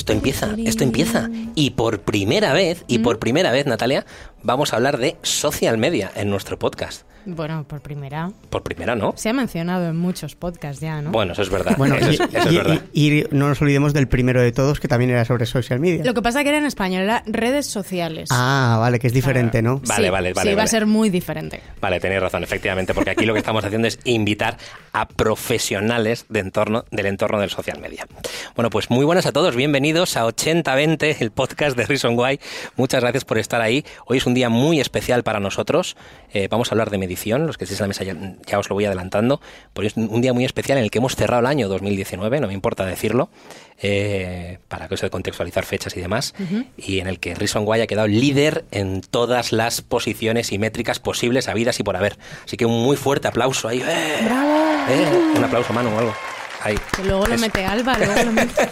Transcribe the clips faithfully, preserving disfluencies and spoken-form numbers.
esto empieza, esto empieza. Y por primera vez, y por primera vez, Natalia, vamos a hablar de social media en nuestro podcast. Bueno, por primera. Por primera, ¿no? Se ha mencionado en muchos podcasts ya, ¿no? Bueno, eso es verdad. Bueno, eso y, es, eso es y, verdad. Y, y no nos olvidemos del primero de todos, que también era sobre social media. Lo que pasa que era en español, era redes sociales. Ah, vale, que es diferente, ¿no? Vale, sí, vale, vale. Sí, va vale. a ser muy diferente. Vale, tenéis razón, efectivamente, porque aquí lo que estamos haciendo es invitar a profesionales de entorno, del entorno del social media. Bueno, pues muy buenas a todos, bienvenidos a ochenta veinte, el podcast de Reason Why. Muchas gracias por estar ahí. Hoy es un día muy especial para nosotros. Eh, vamos a hablar de medición, los que estéis en la mesa ya, ya os lo voy adelantando, porque es un día muy especial en el que hemos cerrado el año dos mil diecinueve, no me importa decirlo, eh, para que os de contextualizar fechas y demás, uh-huh. y en el que Reason Why ha quedado líder en todas las posiciones y métricas posibles, habidas y por haber. Así que un muy fuerte aplauso ahí. ¡Eh! ¡Bravo! Eh, un aplauso, Manu, o algo. Ahí. Que luego lo Es... mete Alba, luego lo mete...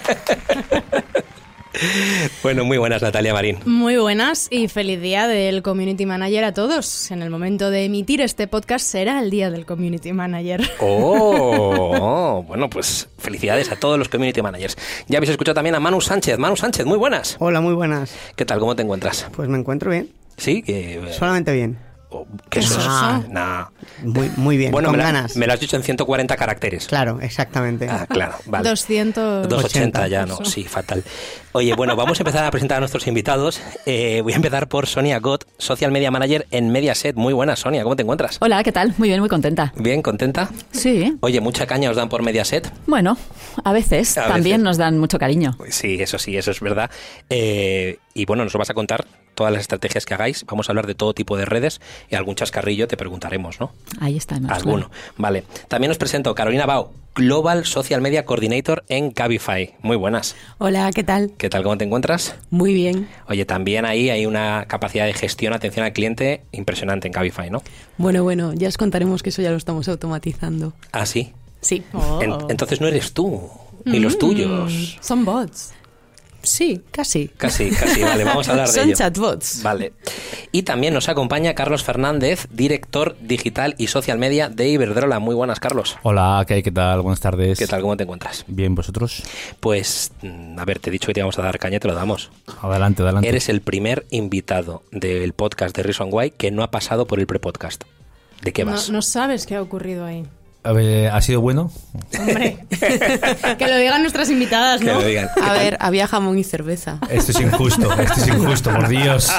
Bueno, muy buenas, Natalia Marín. Muy buenas y feliz día del Community Manager a todos. En el momento de emitir este podcast será el día del Community Manager. Oh, oh, bueno, pues felicidades a todos los Community Managers. Ya habéis escuchado también a Manu Sánchez. Manu Sánchez, muy buenas. Hola, muy buenas. ¿Qué tal? ¿Cómo te encuentras? Pues me encuentro bien. ¿Sí? Que... Solamente bien. Oh, ¿Qué eso? Ah, nah. Muy, muy bien, bueno, con me la, ganas. Me lo has dicho en ciento cuarenta caracteres. Claro, exactamente. Ah, claro, vale. doscientos ochenta ya, no, sí, fatal. Oye, bueno, vamos a empezar a presentar a nuestros invitados. Eh, voy a empezar por Sonia Gott, Social Media Manager en Mediaset. Muy buenas, Sonia, ¿cómo te encuentras? Hola, ¿qué tal? Muy bien, muy contenta. ¿Bien, contenta? Sí. Oye, ¿mucha caña os dan por Mediaset? Bueno, a veces. A también veces. Nos dan mucho cariño. Sí, eso sí, eso es verdad. Eh, y bueno, nos vas a contar todas las estrategias que hagáis. Vamos a hablar de todo tipo de redes y algún chascarrillo te preguntaremos, ¿no? Ahí está. Alguno. Claro. Vale. También os presento a Carolina Bao, Global Social Media Coordinator en Cabify. Muy buenas. Hola, ¿qué tal? ¿Qué tal? ¿Cómo te encuentras? Muy bien. Oye, también ahí hay una capacidad de gestión, atención al cliente impresionante en Cabify, ¿no? Bueno, bueno, ya os contaremos que eso ya lo estamos automatizando. ¿Ah, sí? Sí. Oh. En, entonces no eres tú, ni mm, los tuyos. Son bots. Sí, casi. Casi, casi, vale, vamos a hablar de Son ello. Son chatbots. Vale. Y también nos acompaña Carlos Fernández, director digital y social media de Iberdrola. Muy buenas, Carlos. Hola, ¿qué hay? ¿Qué tal? Buenas tardes. ¿Qué tal? ¿Cómo te encuentras? Bien, ¿vosotros? Pues, a ver, te he dicho que te íbamos a dar caña, te lo damos. Adelante, adelante. Eres el primer invitado del podcast de Reason Why que no ha pasado por el prepodcast. ¿De qué vas? No, no sabes qué ha ocurrido ahí. A ver, ¿ha sido bueno? Hombre, que lo digan nuestras invitadas, ¿no? Que lo digan. A ver, había jamón y cerveza. Esto es injusto, esto es injusto, por Dios.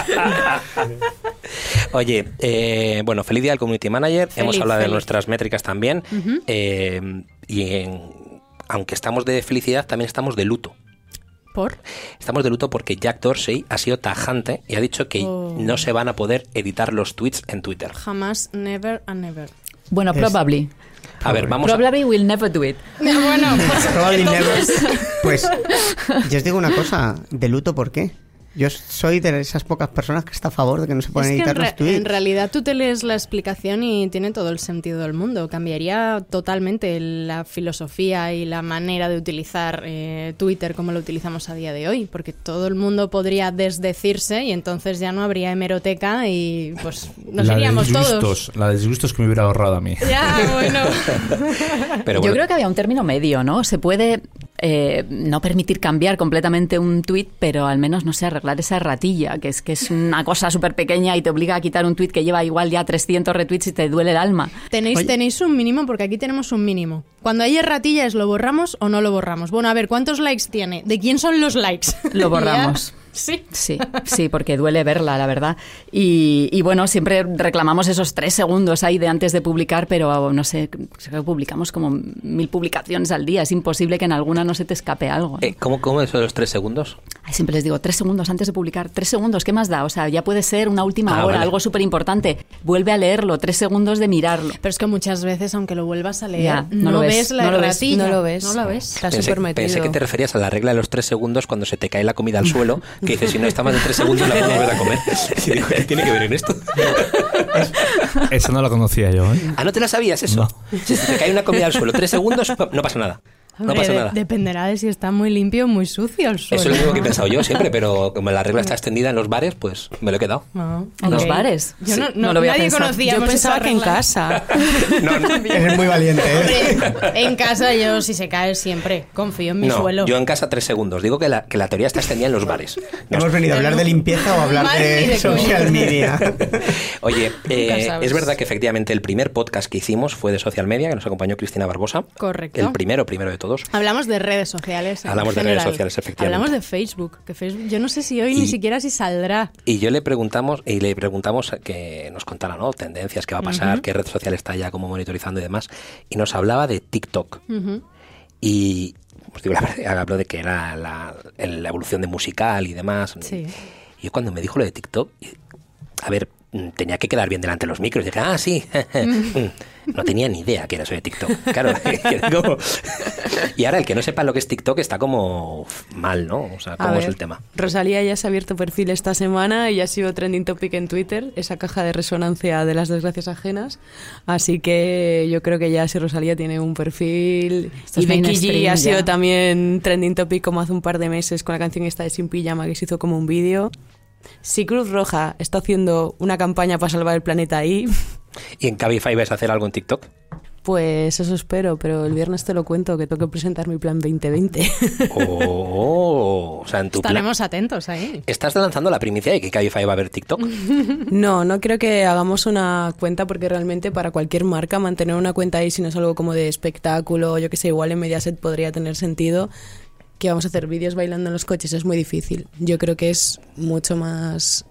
Oye, eh, bueno, feliz día al Community Manager. Feliz, Hemos hablado feliz. de nuestras métricas también. Uh-huh. Eh, y en, aunque estamos de felicidad, también estamos de luto. ¿Por? Estamos de luto porque Jack Dorsey ha sido tajante y ha dicho que oh. no se van a poder editar los tweets en Twitter. Jamás, never and never. Bueno, Es- probably. A ver, vamos a... Probably we'll never do it. Bueno, pues, Probably never. Pues, yo os digo una cosa, de luto, ¿por qué? Yo soy de esas pocas personas que está a favor de que no se pueden es que editar en, los re- tweets. en realidad tú te lees la explicación y tiene todo el sentido del mundo. Cambiaría totalmente la filosofía y la manera de utilizar eh, Twitter como lo utilizamos a día de hoy, porque todo el mundo podría desdecirse y entonces ya no habría hemeroteca y pues nos la iríamos de disgustos, todos. La de disgustos que me hubiera ahorrado a mí. Ya, bueno. Pero Yo bueno, creo que había un término medio, ¿no? Se puede eh, no permitir cambiar completamente un tuit, pero al menos, no sé, arreglar esa erratilla, que es que es una cosa súper pequeña y te obliga a quitar un tuit que lleva igual ya trescientos retweets y te duele el alma. Tenéis, Oye. tenéis un mínimo, porque aquí tenemos un mínimo. Cuando hay erratillas, ¿lo borramos o no lo borramos? Bueno, a ver, ¿cuántos likes tiene? ¿De quién son los likes? Lo borramos. Sí. Sí, sí, porque duele verla, la verdad. Y, y bueno, siempre reclamamos esos tres segundos ahí de antes de publicar, pero no sé, publicamos como mil publicaciones al día. Es imposible que en alguna no se te escape algo, ¿no? eh, ¿cómo, ¿cómo eso de los tres segundos? Ay, siempre les digo, tres segundos antes de publicar, tres segundos, ¿qué más da? O sea, ya puede ser una última Ah, hora, vale. algo súper importante. Vuelve a leerlo, tres segundos de mirarlo. Pero es que muchas veces, aunque lo vuelvas a leer, Ya, no, no lo ves, ves, la no lo ves. erratilla. No lo ves. No la ves. Está Pensé, súper metido. pensé que te referías a la regla de los tres segundos cuando se te cae la comida al suelo, que dices, si no está más de tres segundos la puedo volver a comer. Y digo, ¿qué tiene que ver en esto? Esa no la conocía yo, ¿eh? Ah, ¿no te la sabías eso? No. Si se te cae una comida al suelo tres segundos, no pasa nada. No Hombre, pasa de- nada. Dependerá de si está muy limpio o muy sucio el suelo. Eso es lo mismo que he ¿no? pensado yo siempre, pero como la regla está extendida en los bares, pues me lo he quedado. No. ¿En los Ok. bares? Yo Sí. no, no, No lo voy a nadie pensar. conocíamos Yo pensaba esa que en regla. casa. No, no, Eres muy valiente, ¿eh? Hombre, en casa yo si se cae siempre confío en mi no, suelo. yo en casa tres segundos. Digo que la, que la teoría está extendida en los bares. No, ¿Hemos venido a hablar de limpieza o a hablar Mal ni de de social coña. media? Oye, eh, sabes. es verdad que efectivamente el primer podcast que hicimos fue de social media, que nos acompañó Cristina Barbosa. Correcto. El primero, primero de todos. Hablamos de redes sociales. en Hablamos de redes general. sociales, efectivamente. Hablamos de Facebook, que Facebook, yo no sé si hoy Y- ni siquiera si saldrá. Y yo le preguntamos, y le preguntamos que nos contara, ¿no? Tendencias, qué va a pasar, qué red social está ya como monitorizando y demás. Y nos hablaba de TikTok. Ujú. Y os digo la verdad, habló de que era la, el- la evolución de musical y demás. Sí. Y yo cuando me dijo lo de TikTok, a ver, mm, tenía que quedar bien delante de los micros. Y dije, ah, sí. No tenía ni idea que era eso de TikTok. Claro, quedé como... Y ahora el que no sepa lo que es TikTok está como mal, ¿no? O sea, A ¿cómo es ver, el tema? Rosalía ya se ha abierto perfil esta semana y ya ha sido trending topic en Twitter, esa caja de resonancia de las desgracias ajenas. Así que yo creo que ya si Rosalía tiene un perfil... Esto y es Becky mainstream G ha ya. sido también trending topic como hace un par de meses con la canción esta de Sin Pijama que se hizo como un vídeo. Si Cruz Roja está haciendo una campaña para salvar el planeta ahí, ¿Y en Cabify vas a hacer algo en TikTok? pues eso espero, pero el viernes te lo cuento que tengo que presentar mi plan veinte veinte. Oh, o sea, en tu plan... Estaremos atentos ahí. Estás lanzando la primicia de que Cabify va a ver TikTok. No, no creo que hagamos una cuenta porque realmente para cualquier marca mantener una cuenta ahí si no es algo como de espectáculo, yo que sé, igual en Mediaset podría tener sentido. Que vamos a hacer vídeos bailando en los coches es muy difícil. Yo creo que es mucho más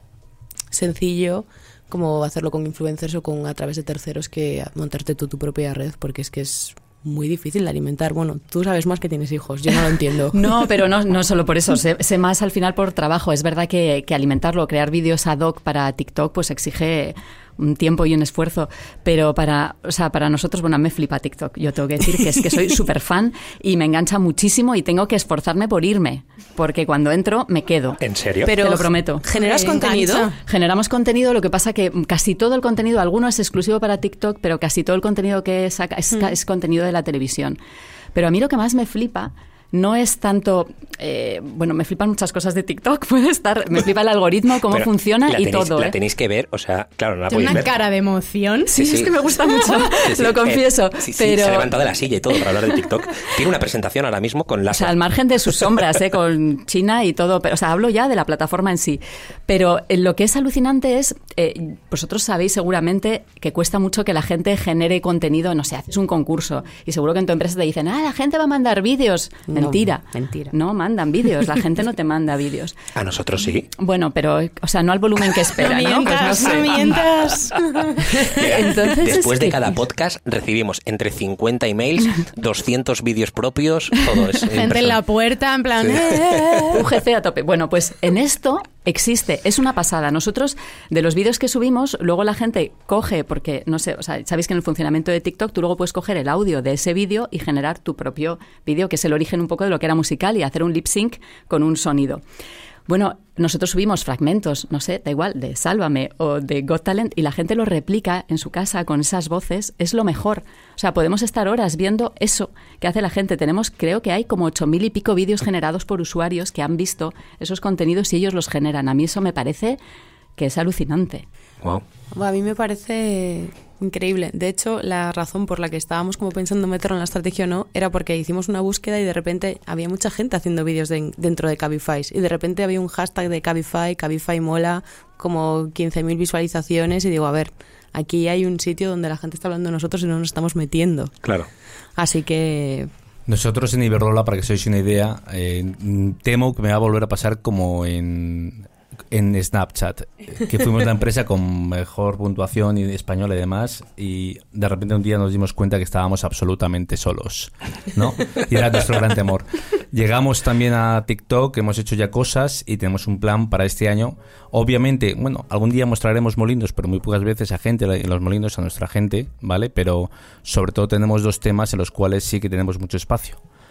sencillo como hacerlo con influencers o con a través de terceros que montarte tú tu propia red, porque es que es muy difícil de alimentar. Bueno, tú sabes más que tienes hijos, yo no lo entiendo. No, pero no, no solo por eso, sé, sé más al final por trabajo. Es verdad que, que alimentarlo, crear vídeos ad hoc para TikTok, pues exige un tiempo y un esfuerzo, pero para, o sea, para nosotros, bueno, me flipa TikTok. Yo tengo que decir que es que soy súper fan y me engancha muchísimo y tengo que esforzarme por irme, porque cuando entro me quedo. ¿En serio? Pero Te lo prometo. ¿Generas Eh, contenido? engancha. Generamos contenido, lo que pasa que casi todo el contenido, alguno es exclusivo para TikTok, pero casi todo el contenido que saca es, es contenido de la televisión. Pero a mí lo que más me flipa no es tanto, eh, bueno, me flipan muchas cosas de TikTok, puede estar, me flipa el algoritmo, cómo Pero funciona la y tenéis- todo. La ¿eh? tenéis que ver, o sea, claro, no la Tiene podéis una ver. cara de emoción. Sí, Sí, es sí. que me gusta mucho, Sí, sí. lo Eh, confieso, sí, sí, pero... se ha levantado de la silla y todo para hablar de TikTok. Tiene una presentación ahora mismo con O láser. sea, al margen de sus sombras, ¿eh? Con China y todo, pero, o sea, hablo ya de la plataforma en sí. Pero eh, lo que es alucinante es, eh, vosotros sabéis seguramente que cuesta mucho que la gente genere contenido, no sé, haces un concurso y seguro que en tu empresa te dicen, ah, la gente va a mandar vídeos. No, Mentira. mentira. No, mandan vídeos, la gente no te manda vídeos. A nosotros sí. Bueno, pero, o sea, no al volumen que espera, ¿no? Pues no mientas, sé. no mientas. Mira, Entonces, después es de que- cada podcast recibimos entre cincuenta emails, doscientos vídeos propios, todo es Gente en la puerta, en plan... Sí. "Eh, eh, eh". U G C a tope. Bueno, pues en esto existe, es una pasada. Nosotros, de los vídeos que subimos, luego la gente coge, porque, no sé, o sea, sabéis que en el funcionamiento de TikTok tú luego puedes coger el audio de ese vídeo y generar tu propio vídeo, que es el origen un poco de lo que era musical, y hacer un lip sync con un sonido. Bueno, nosotros subimos fragmentos, no sé, da igual, de Sálvame o de Got Talent y la gente lo replica en su casa con esas voces, es lo mejor. O sea, podemos estar horas viendo eso que hace la gente. Tenemos, creo que hay como ocho mil y pico vídeos generados por usuarios que han visto esos contenidos y ellos los generan. A mí eso me parece que es alucinante. Wow. Bueno, a mí me parece increíble. De hecho, la razón por la que estábamos como pensando meterlo en la estrategia o no era porque hicimos una búsqueda y de repente había mucha gente haciendo vídeos de- dentro de Cabify. Y de repente había un hashtag de Cabify, Cabify mola, como quince mil visualizaciones. Y digo, a ver, aquí hay un sitio donde la gente está hablando de nosotros y no nos estamos metiendo. Claro. Así que... Nosotros en Iberdrola, para que os hagáis una idea, eh, temo que me va a volver a pasar como en, en Snapchat, que fuimos la empresa con mejor puntuación y española y demás, y de repente un día nos dimos cuenta que estábamos absolutamente solos, ¿no? Y era nuestro gran temor. Llegamos también a TikTok, hemos hecho ya cosas y tenemos un plan para este año. Obviamente, bueno, algún día mostraremos molinos, pero muy pocas veces a gente en los molinos, a nuestra gente, ¿vale? Pero sobre todo tenemos dos temas en los cuales sí que tenemos mucho espacio.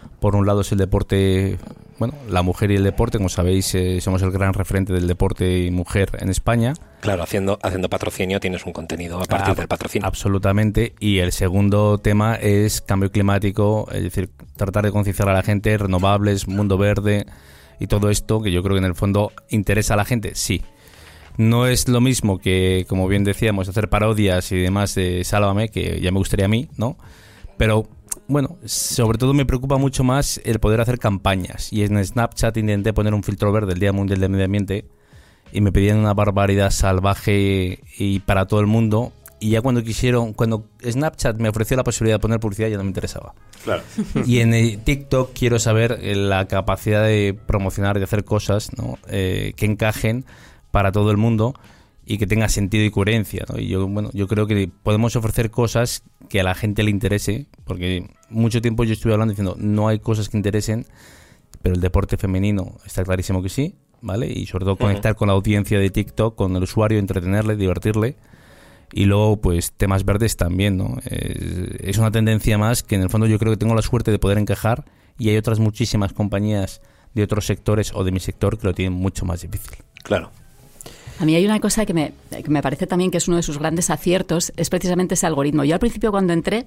Por un lado es el deporte, bueno, la mujer y el deporte. Como sabéis, eh, somos el gran referente del deporte y mujer en España. Claro, haciendo haciendo patrocinio tienes un contenido a partir Ah, del patrocinio. Absolutamente. Y el segundo tema es cambio climático, es decir, tratar de concienciar a la gente, renovables, mundo verde y todo esto, que yo creo que en el fondo interesa a la gente, sí. No es lo mismo que, como bien decíamos, hacer parodias y demás de Sálvame, que ya me gustaría a mí, ¿no? Pero, bueno, sobre todo me preocupa mucho más el poder hacer campañas. Y en Snapchat intenté poner un filtro verde el Día Mundial del Medio Ambiente y me pedían una barbaridad salvaje y para todo el mundo. Y ya cuando quisieron, cuando Snapchat me ofreció la posibilidad de poner publicidad, ya no me interesaba. Claro. Y en el TikTok quiero saber eh, la capacidad de promocionar, de hacer cosas, ¿no? eh, que encajen para todo el mundo y que tenga sentido y coherencia, ¿no? Y yo, bueno, yo creo que podemos ofrecer cosas que a la gente le interese, porque mucho tiempo yo estuve hablando diciendo no hay cosas que interesen, pero el deporte femenino está clarísimo que sí, ¿vale? Y sobre todo conectar uh-huh. con la audiencia de TikTok, con el usuario, entretenerle, divertirle. Y luego, pues, temas verdes también, ¿no? Es, es una tendencia más que en el fondo yo creo que tengo la suerte de poder encajar, y hay otras muchísimas compañías de otros sectores o de mi sector que lo tienen mucho más difícil. Claro. A mí hay una cosa que me, que me parece también que es uno de sus grandes aciertos, es precisamente ese algoritmo. Yo al principio cuando entré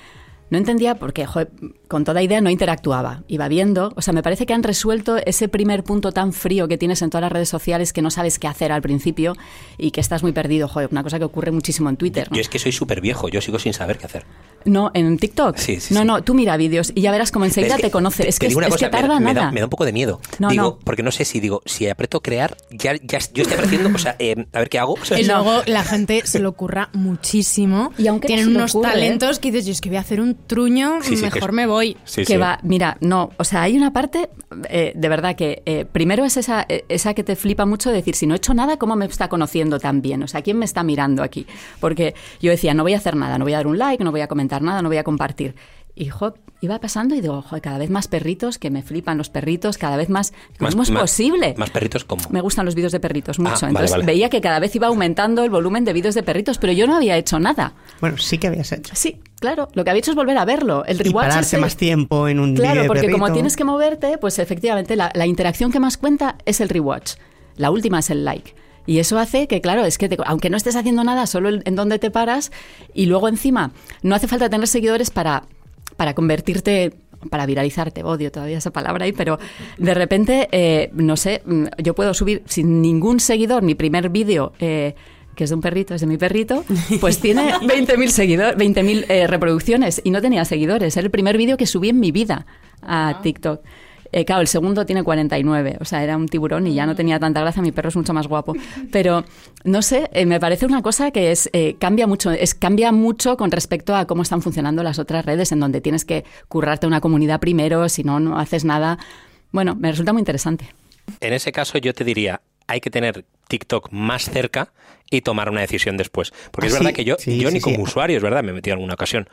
no entendía porque, joder, con toda idea no interactuaba, iba viendo. O sea, me parece que han resuelto ese primer punto tan frío que tienes en todas las redes sociales, que no sabes qué hacer al principio y que estás muy perdido. Joder, una cosa que ocurre muchísimo en Twitter, ¿no? Yo es que soy súper viejo, yo sigo sin saber qué hacer. No, en TikTok. Sí, sí, no, sí. no, tú mira vídeos y ya verás como enseguida Es que, te conoce. te, Es que, te digo una es, cosa, es que tarda me, me nada. Da, me da un poco de miedo. No, digo, no. Porque no sé si digo, si aprieto crear, ya, ya yo estoy apreciando, o sea, eh, a ver qué hago. O sea, y luego la gente se lo ocurra muchísimo. Y aunque tienen no se unos ocurre, talentos que dices, yo es que voy a hacer un truño, Sí, sí, mejor que es- me voy. Sí, que sí. va, mira, no, o sea, hay una parte eh, de verdad que eh, primero es esa, eh, esa que te flipa mucho de decir, si no he hecho nada, ¿cómo me está conociendo tan bien? O sea, ¿quién me está mirando aquí? Porque yo decía, no voy a hacer nada, no voy a dar un like, no voy a comentar nada, no voy a compartir. Y jo, iba pasando y digo, joder, cada vez más perritos, que me flipan los perritos, cada vez más... Más- ¿Cómo es más- posible? Más perritos como. Me gustan los vídeos de perritos mucho. Ah, vale, Entonces vale. veía que cada vez iba aumentando el volumen de vídeos de perritos, pero yo no había hecho nada. Bueno, sí que habías hecho. Sí, claro, lo que había hecho es volver a verlo. El Y rewatch pararte ese- más tiempo en un vídeo Claro, de porque como perrito. tienes que moverte, pues efectivamente la, la interacción que más cuenta es el rewatch. La última es el like. Y eso hace que, claro, es que te- aunque no estés haciendo nada, solo el- en donde te paras, y luego encima no hace falta tener seguidores para, para convertirte, para viralizarte, odio todavía esa palabra ahí, pero de repente, eh, no sé, mm, yo puedo subir sin ningún seguidor mi primer vídeo, eh, que es de un perrito, es de mi perrito, pues tiene veinte mil seguidores, veinte mil eh, reproducciones, y no tenía seguidores. Era el primer vídeo que subí en mi vida a TikTok. Eh, claro, el segundo tiene cuarenta y nueve, o sea, era un tiburón y ya no tenía tanta gracia, mi perro es mucho más guapo. Pero, no sé, eh, me parece una cosa que es eh, cambia mucho, es cambia mucho con respecto a cómo están funcionando las otras redes, en donde tienes que currarte una comunidad primero, si no, no haces nada. Bueno, me resulta muy interesante. En ese caso yo te diría, hay que tener TikTok más cerca y tomar una decisión después. Porque Ah, es verdad sí, que yo, sí, yo sí, ni sí. como usuario, es verdad, me he metido en alguna ocasión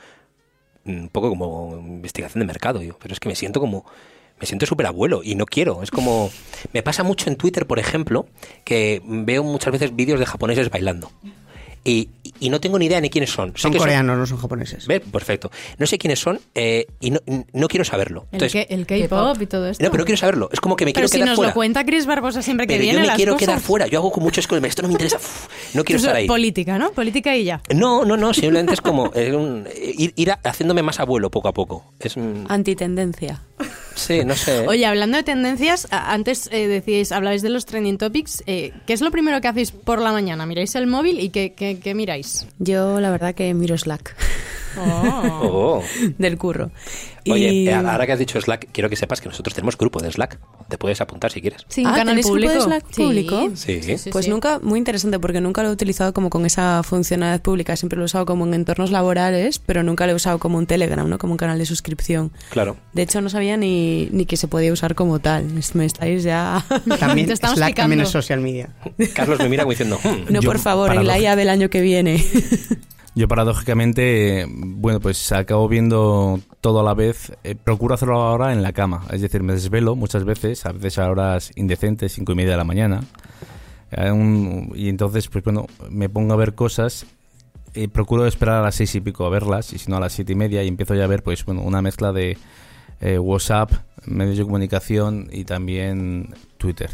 un poco como investigación de mercado, yo, pero es que me siento como... Me siento súper abuelo y no quiero. Es como... Me pasa mucho en Twitter, por ejemplo, que veo muchas veces vídeos de japoneses bailando. Y, y no tengo ni idea ni quiénes son. Sé Son que coreanos, no son japoneses. ¿Ves? Perfecto. No sé quiénes son eh, y no, no quiero saberlo. El, Entonces, que- el K-pop y todo esto. no, pero no quiero saberlo. Es como que me Pero quiero si quedar nos fuera. lo cuenta Chris Barbosa siempre que Pero viene, yo me las quiero cosas. quedar fuera. Yo hago con mucho esco. Esto no me interesa. Uf, no quiero Eso estar es ahí. política, ¿no? Política y ya. No, no, no. Simplemente es como es un- ir, ir a- haciéndome más abuelo poco a poco. Es un- Antitendencia. Sí, no sé. Oye, hablando de tendencias, a- antes eh, decíais, hablabais de los trending topics. Eh, ¿Qué es lo primero que hacéis por la mañana? ¿Miráis el móvil y qué, qué, qué miráis? Yo la verdad que miro Slack Oh. Oh. del curro. Oye, Y- eh, ahora que has dicho Slack, quiero que sepas que nosotros tenemos grupo de Slack. Te puedes apuntar si quieres. Sí, un Ah, canal ¿tenéis grupo de público. Slack Sí. público? Sí. sí, Pues sí. nunca, muy interesante porque nunca lo he utilizado como con esa funcionalidad pública, siempre lo he usado como en entornos laborales, pero nunca lo he usado como un Telegram, ¿no? Como un canal de suscripción. Claro. De hecho no sabía ni, ni que se podía usar como tal, Es- me estáis ya... También Te estamos Slack también picando. es social media. Carlos me mira como diciendo... "Hmm". No, Yo, por favor, en la paradójico- I A del año que viene. Yo paradójicamente, eh, bueno, pues acabo viendo todo a la vez. Eh, procuro hacerlo ahora en la cama. Es decir, me desvelo muchas veces, a veces a horas indecentes, cinco y media de la mañana. Eh, un- y entonces, pues bueno, me pongo a ver cosas. Y procuro esperar a las seis y pico a verlas, y si no a las siete y media, y empiezo ya a ver, pues bueno, una mezcla de eh, WhatsApp, medios de comunicación y también Twitter.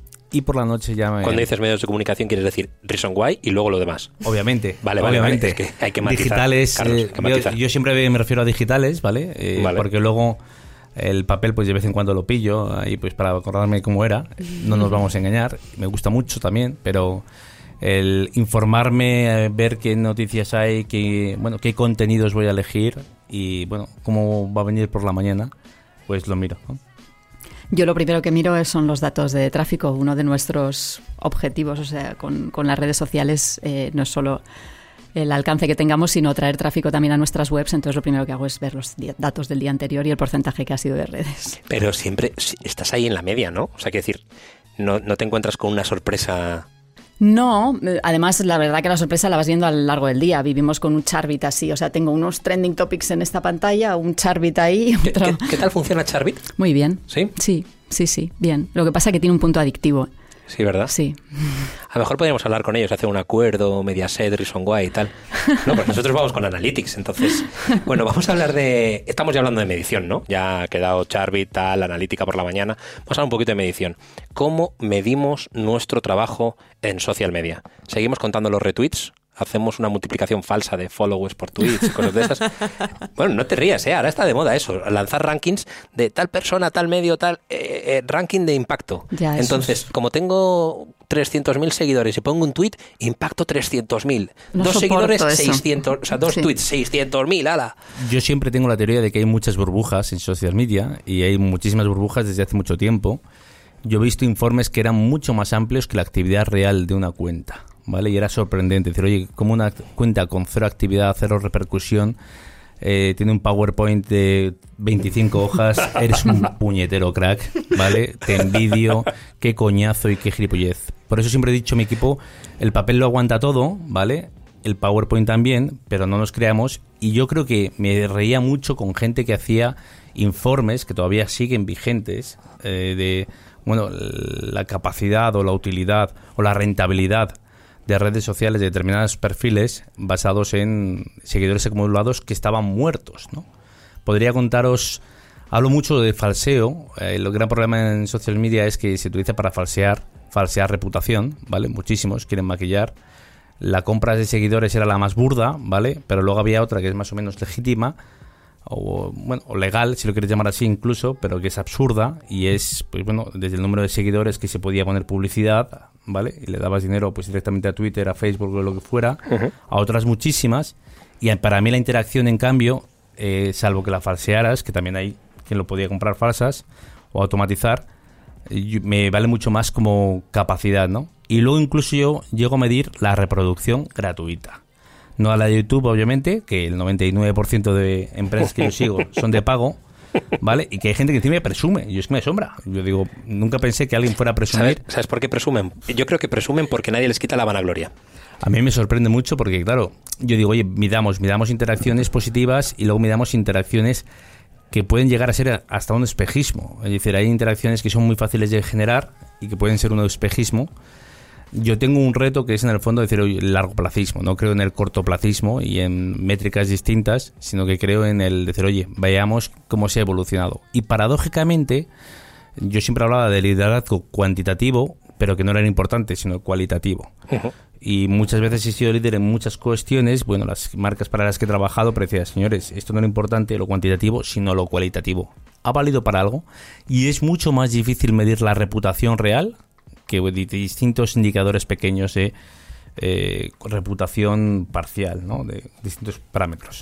Y por la noche ya me... Cuando dices medios de comunicación quieres decir Reason Why y luego lo demás. Obviamente. Vale, vale, obviamente. Vale. Es que hay que matizar. Digitales, Carlos, hay eh, que matizar. yo, yo siempre me refiero a digitales, ¿vale? Eh, Vale. Porque luego el papel pues de vez en cuando lo pillo ahí pues para acordarme cómo era. No nos vamos a engañar. Me gusta mucho también, pero el informarme, eh, ver qué noticias hay, qué, bueno, qué contenidos voy a elegir y bueno, cómo va a venir por la mañana, pues lo miro, ¿no? Yo lo primero que miro son los datos de tráfico. Uno de nuestros objetivos, o sea, con, con las redes sociales, eh, no es solo el alcance que tengamos, sino traer tráfico también a nuestras webs. Entonces lo primero que hago es ver los di- datos del día anterior y el porcentaje que ha sido de redes. Pero siempre estás ahí en la media, ¿no? O sea, quiero decir, no, no te encuentras con una sorpresa... No, además la verdad que la sorpresa la vas viendo a lo largo del día. Vivimos con un Charbit así, o sea, tengo unos trending topics en esta pantalla, un Charbit ahí. ¿Qué, otro... ¿qué, qué tal funciona Charbit? Muy bien. ¿Sí? Sí, sí, sí, bien. Lo que pasa es que tiene un punto adictivo. Sí, ¿verdad? Sí. A lo mejor podríamos hablar con ellos, hacer un acuerdo, Mediaset, Reason Why y tal. No, pues nosotros vamos con Analytics, entonces... Bueno, vamos a hablar de... Estamos ya hablando de medición, ¿no? Ya ha quedado Charbit, tal, analítica por la mañana. Vamos a hablar un poquito de medición. ¿Cómo medimos nuestro trabajo en social media? ¿Seguimos contando los retweets? ¿Hacemos una multiplicación falsa de followers por tweets y cosas de esas? Bueno, no te rías, ¿eh? Ahora está de moda eso, lanzar rankings de tal persona, tal medio, tal... Eh, eh, ranking de impacto. Ya, Entonces, es... como tengo trescientos mil seguidores y pongo un tweet, impacto trescientos mil. No dos seguidores, eso. seiscientos. O sea, dos Sí. tweets, seiscientos mil, ala. Yo siempre tengo la teoría de que hay muchas burbujas en social media y hay muchísimas burbujas desde hace mucho tiempo. Yo he visto informes que eran mucho más amplios que la actividad real de una cuenta, ¿vale? Y era sorprendente decir, oye, como una cuenta con cero actividad, cero repercusión, eh, tiene un PowerPoint de veinticinco hojas, eres un puñetero crack, ¿vale? Te envidio, qué coñazo y qué gilipollez. Por eso siempre he dicho a mi equipo, el papel lo aguanta todo, ¿vale? El PowerPoint también, pero no nos creamos. Y yo creo que me reía mucho con gente que hacía informes que todavía siguen vigentes, eh, de, bueno, la capacidad o la utilidad o la rentabilidad de redes sociales de determinados perfiles basados en seguidores acumulados que estaban muertos, ¿no? Podría contaros, hablo mucho de falseo. Eh, el gran problema en social media es que se utiliza para falsear, falsear reputación, ¿vale? Muchísimos quieren maquillar. La compra de seguidores era la más burda, ¿vale? Pero luego había otra que es más o menos legítima, o bueno, o legal, si lo quieres llamar así incluso, pero que es absurda y es, pues bueno, desde el número de seguidores que se podía poner publicidad, ¿vale? Y le dabas dinero pues directamente a Twitter, a Facebook o lo que fuera, uh-huh. A otras muchísimas. Y para mí la interacción, en cambio, eh, salvo que la falsearas, que también hay quien lo podía comprar falsas o automatizar, eh, me vale mucho más como capacidad, ¿no? Y luego incluso yo llego a medir la reproducción gratuita. No a la de YouTube, obviamente, que el noventa y nueve por ciento de empresas que yo sigo son de pago, ¿vale? Y que hay gente que encima me presume. Y es que me asombra. Yo digo, nunca pensé que alguien fuera a presumir. ¿Sabes, ¿Sabes por qué presumen? Yo creo que presumen porque nadie les quita la vanagloria. A mí me sorprende mucho porque, claro, yo digo, oye, midamos, midamos interacciones positivas y luego midamos interacciones que pueden llegar a ser hasta un espejismo. Es decir, hay interacciones que son muy fáciles de generar y que pueden ser un espejismo. Yo tengo un reto que es en el fondo decir oye, el largoplacismo, no creo en el cortoplacismo y en métricas distintas, sino que creo en el decir, oye, veamos cómo se ha evolucionado. Y paradójicamente, yo siempre hablaba de liderazgo cuantitativo, pero que no era importante, sino cualitativo. Uh-huh. Y muchas veces he sido líder en muchas cuestiones, bueno, las marcas para las que he trabajado, pero decía, señores, esto no era importante lo cuantitativo, sino lo cualitativo. Ha valido para algo y es mucho más difícil medir la reputación real que distintos indicadores pequeños de eh, reputación parcial, ¿no? De distintos parámetros.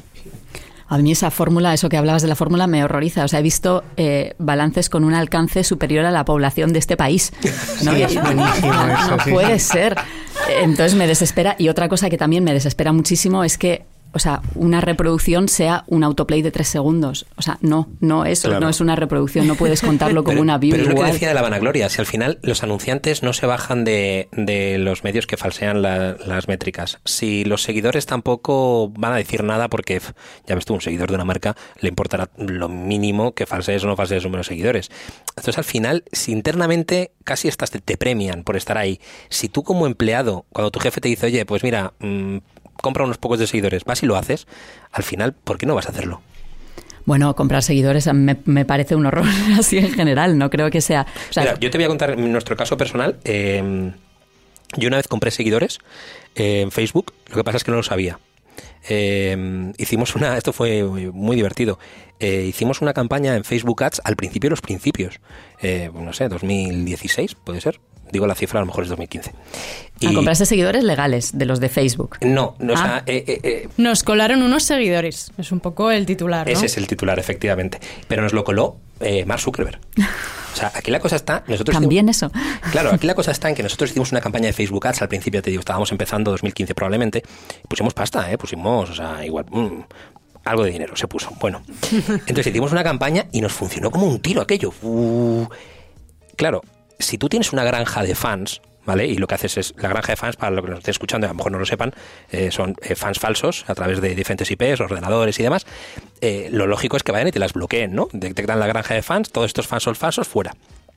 A mí esa fórmula, eso que hablabas de la fórmula, me horroriza. O sea, he visto eh, balances con un alcance superior a la población de este país. No, sí, es buenísimo no, eso, no sí, puede sí. ser. Entonces me desespera. Y otra cosa que también me desespera muchísimo es que, o sea, una reproducción sea un autoplay de tres segundos. O sea, no, no eso claro. No es una reproducción, no puedes contarlo como pero, una view. Pero es lo igual. que decía de la vanagloria. Si al final los anunciantes no se bajan de, de los medios que falsean la, las métricas. Si los seguidores tampoco van a decir nada porque, ya ves tú, un seguidor de una marca le importará lo mínimo que falsees o no falsees un número de seguidores. Entonces al final, si internamente casi hasta te, te premian por estar ahí. Si tú como empleado, cuando tu jefe te dice, oye, pues mira... Mmm, compra unos pocos de seguidores, vas y lo haces, al final, ¿por qué no vas a hacerlo? Bueno, comprar seguidores me, me parece un horror así en general, no creo que sea... O sea, Mira, yo te voy a contar en nuestro caso personal. Eh, yo una vez compré seguidores eh, en Facebook, lo que pasa es que no lo sabía. Eh, hicimos una, esto fue muy divertido, eh, hicimos una campaña en Facebook Ads al principio de los principios, eh, no sé, dos mil dieciséis puede ser, digo la cifra, a lo mejor es dos mil quince. Y... ¿compraste seguidores legales de los de Facebook? No, no ah. o sea, eh, eh, eh, nos colaron unos seguidores, es un poco el titular, ¿no? Ese es el titular, efectivamente, pero nos lo coló eh, Mark Zuckerberg. O sea, aquí la cosa está... Nosotros También hicimos, eso. Claro, aquí la cosa está en que nosotros hicimos una campaña de Facebook Ads al principio, te digo, estábamos empezando dos mil quince probablemente, pusimos pasta, ¿eh? Pusimos, o sea, igual... Mmm, algo de dinero se puso. Bueno, entonces hicimos una campaña y nos funcionó como un tiro aquello. Uh, claro, si tú tienes una granja de fans, ¿vale? Y lo que haces es, la granja de fans, para los que nos estén escuchando y a lo mejor no lo sepan, eh, son eh, fans falsos a través de diferentes I Pes, ordenadores y demás. Eh, lo lógico es que vayan y te las bloqueen, ¿no? Detectan la granja de fans, todos estos fans son falsos, fuera.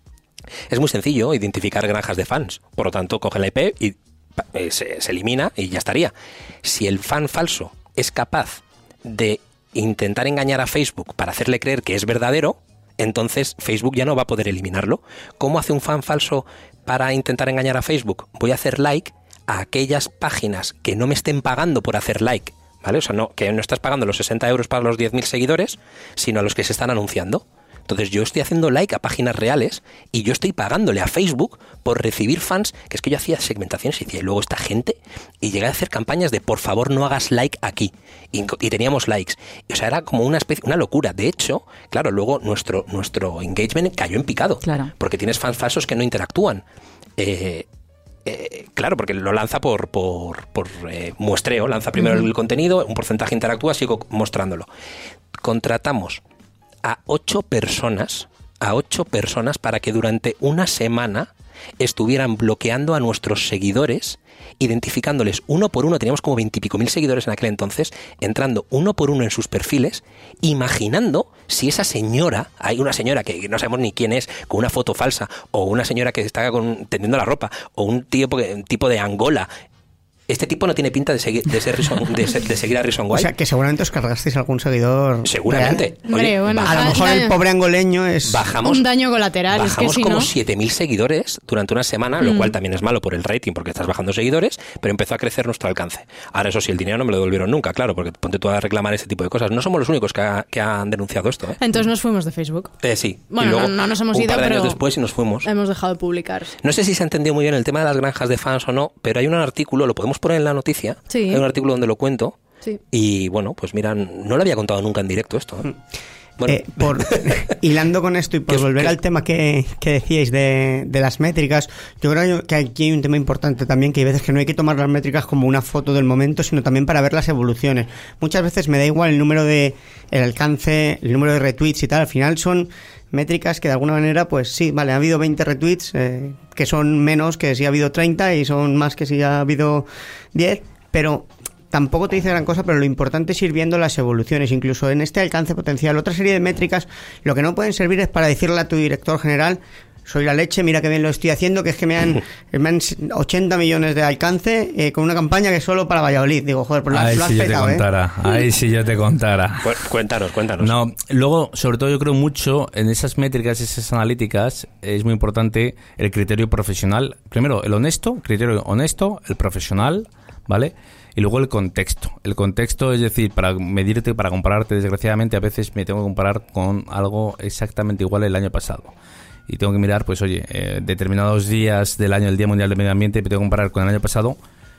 Es muy sencillo identificar granjas de fans. Por lo tanto, cogen la I P y eh, se, se elimina y ya estaría. Si el fan falso es capaz de intentar engañar a Facebook para hacerle creer que es verdadero, entonces Facebook ya no va a poder eliminarlo. ¿Cómo hace un fan falso para intentar engañar a Facebook? Voy a hacer like a aquellas páginas que no me estén pagando por hacer like, ¿vale? O sea, no, que no estás pagando los sesenta euros para los diez mil seguidores, sino a los que se están anunciando. Entonces yo estoy haciendo like a páginas reales y yo estoy pagándole a Facebook por recibir fans, que es que yo hacía segmentaciones y decía, y luego esta gente, y llegué a hacer campañas de por favor no hagas like aquí, y, y teníamos likes. Y, o sea, era como una especie, una locura. De hecho, claro, luego nuestro, nuestro engagement cayó en picado, claro, porque tienes fans falsos que no interactúan. Eh, eh, claro, porque lo lanza por, por, por eh, muestreo, lanza primero uh-huh. el contenido, un porcentaje interactúa, sigo mostrándolo. Contratamos a ocho personas, a ocho personas para que durante una semana estuvieran bloqueando a nuestros seguidores, identificándoles uno por uno, teníamos como veintipico mil seguidores en aquel entonces, entrando uno por uno en sus perfiles, imaginando si esa señora, hay una señora que no sabemos ni quién es, con una foto falsa, o una señora que está con, tendiendo la ropa, o un tipo, un tipo de Angola. Este tipo no tiene pinta de seguir, de, ser Reason, de, ser, de seguir a Reason Why. O sea, que seguramente os cargasteis algún seguidor. Seguramente. Oye, Hombre, bueno, a lo mejor el pobre angoleño es... Bajamos, un daño colateral. Bajamos es que si como no... siete mil seguidores durante una semana, lo mm. cual también es malo por el rating, porque estás bajando seguidores, pero empezó a crecer nuestro alcance. Ahora, eso sí, el dinero no me lo devolvieron nunca, claro, porque ponte tú a reclamar este tipo de cosas. No somos los únicos que, ha, que han denunciado esto. ¿eh? Entonces nos fuimos de Facebook. Eh, sí. Bueno, y luego, no, no nos hemos un ido, par de pero años después y nos fuimos. Hemos dejado de publicar. No sé si se ha entendido muy bien el tema de las granjas de fans o no, pero hay un artículo, lo podemos poner en la noticia. Sí. Hay un artículo donde lo cuento. Sí. Y bueno, pues mira, no lo había contado nunca en directo esto. ¿eh? Bueno. Eh, por, hilando con esto y por volver al tema que, que decíais de, de las métricas, yo creo que aquí hay un tema importante también, que hay veces que no hay que tomar las métricas como una foto del momento, sino también para ver las evoluciones. Muchas veces me da igual el número de el alcance, el número de retweets y tal, al final son métricas que de alguna manera, pues sí, vale, ha habido veinte retweets, eh, que son menos que si ha habido treinta y son más que si ha habido diez, pero tampoco te dice gran cosa, pero lo importante es ir viendo las evoluciones, incluso en este alcance potencial. Otra serie de métricas, lo que no pueden servir es para decirle a tu director general, soy la leche, mira que bien lo estoy haciendo, que es que me han, me han ochenta millones de alcance eh, con una campaña que es solo para Valladolid. Digo, joder, pues lo, Ay, lo has si petado, yo te contara, ¿eh? Ay, si yo te contara. Cuéntanos, cuéntanos. No, luego, sobre todo yo creo mucho en esas métricas, esas analíticas, es muy importante el criterio profesional. Primero, el honesto, criterio honesto, el profesional, ¿vale? Y luego el contexto. El contexto, es decir, para medirte, para compararte, desgraciadamente a veces me tengo que comparar con algo exactamente igual el año pasado. Y tengo que mirar, pues oye, eh, determinados días del año, el Día Mundial del Medio Ambiente, me tengo que comparar con el año pasado.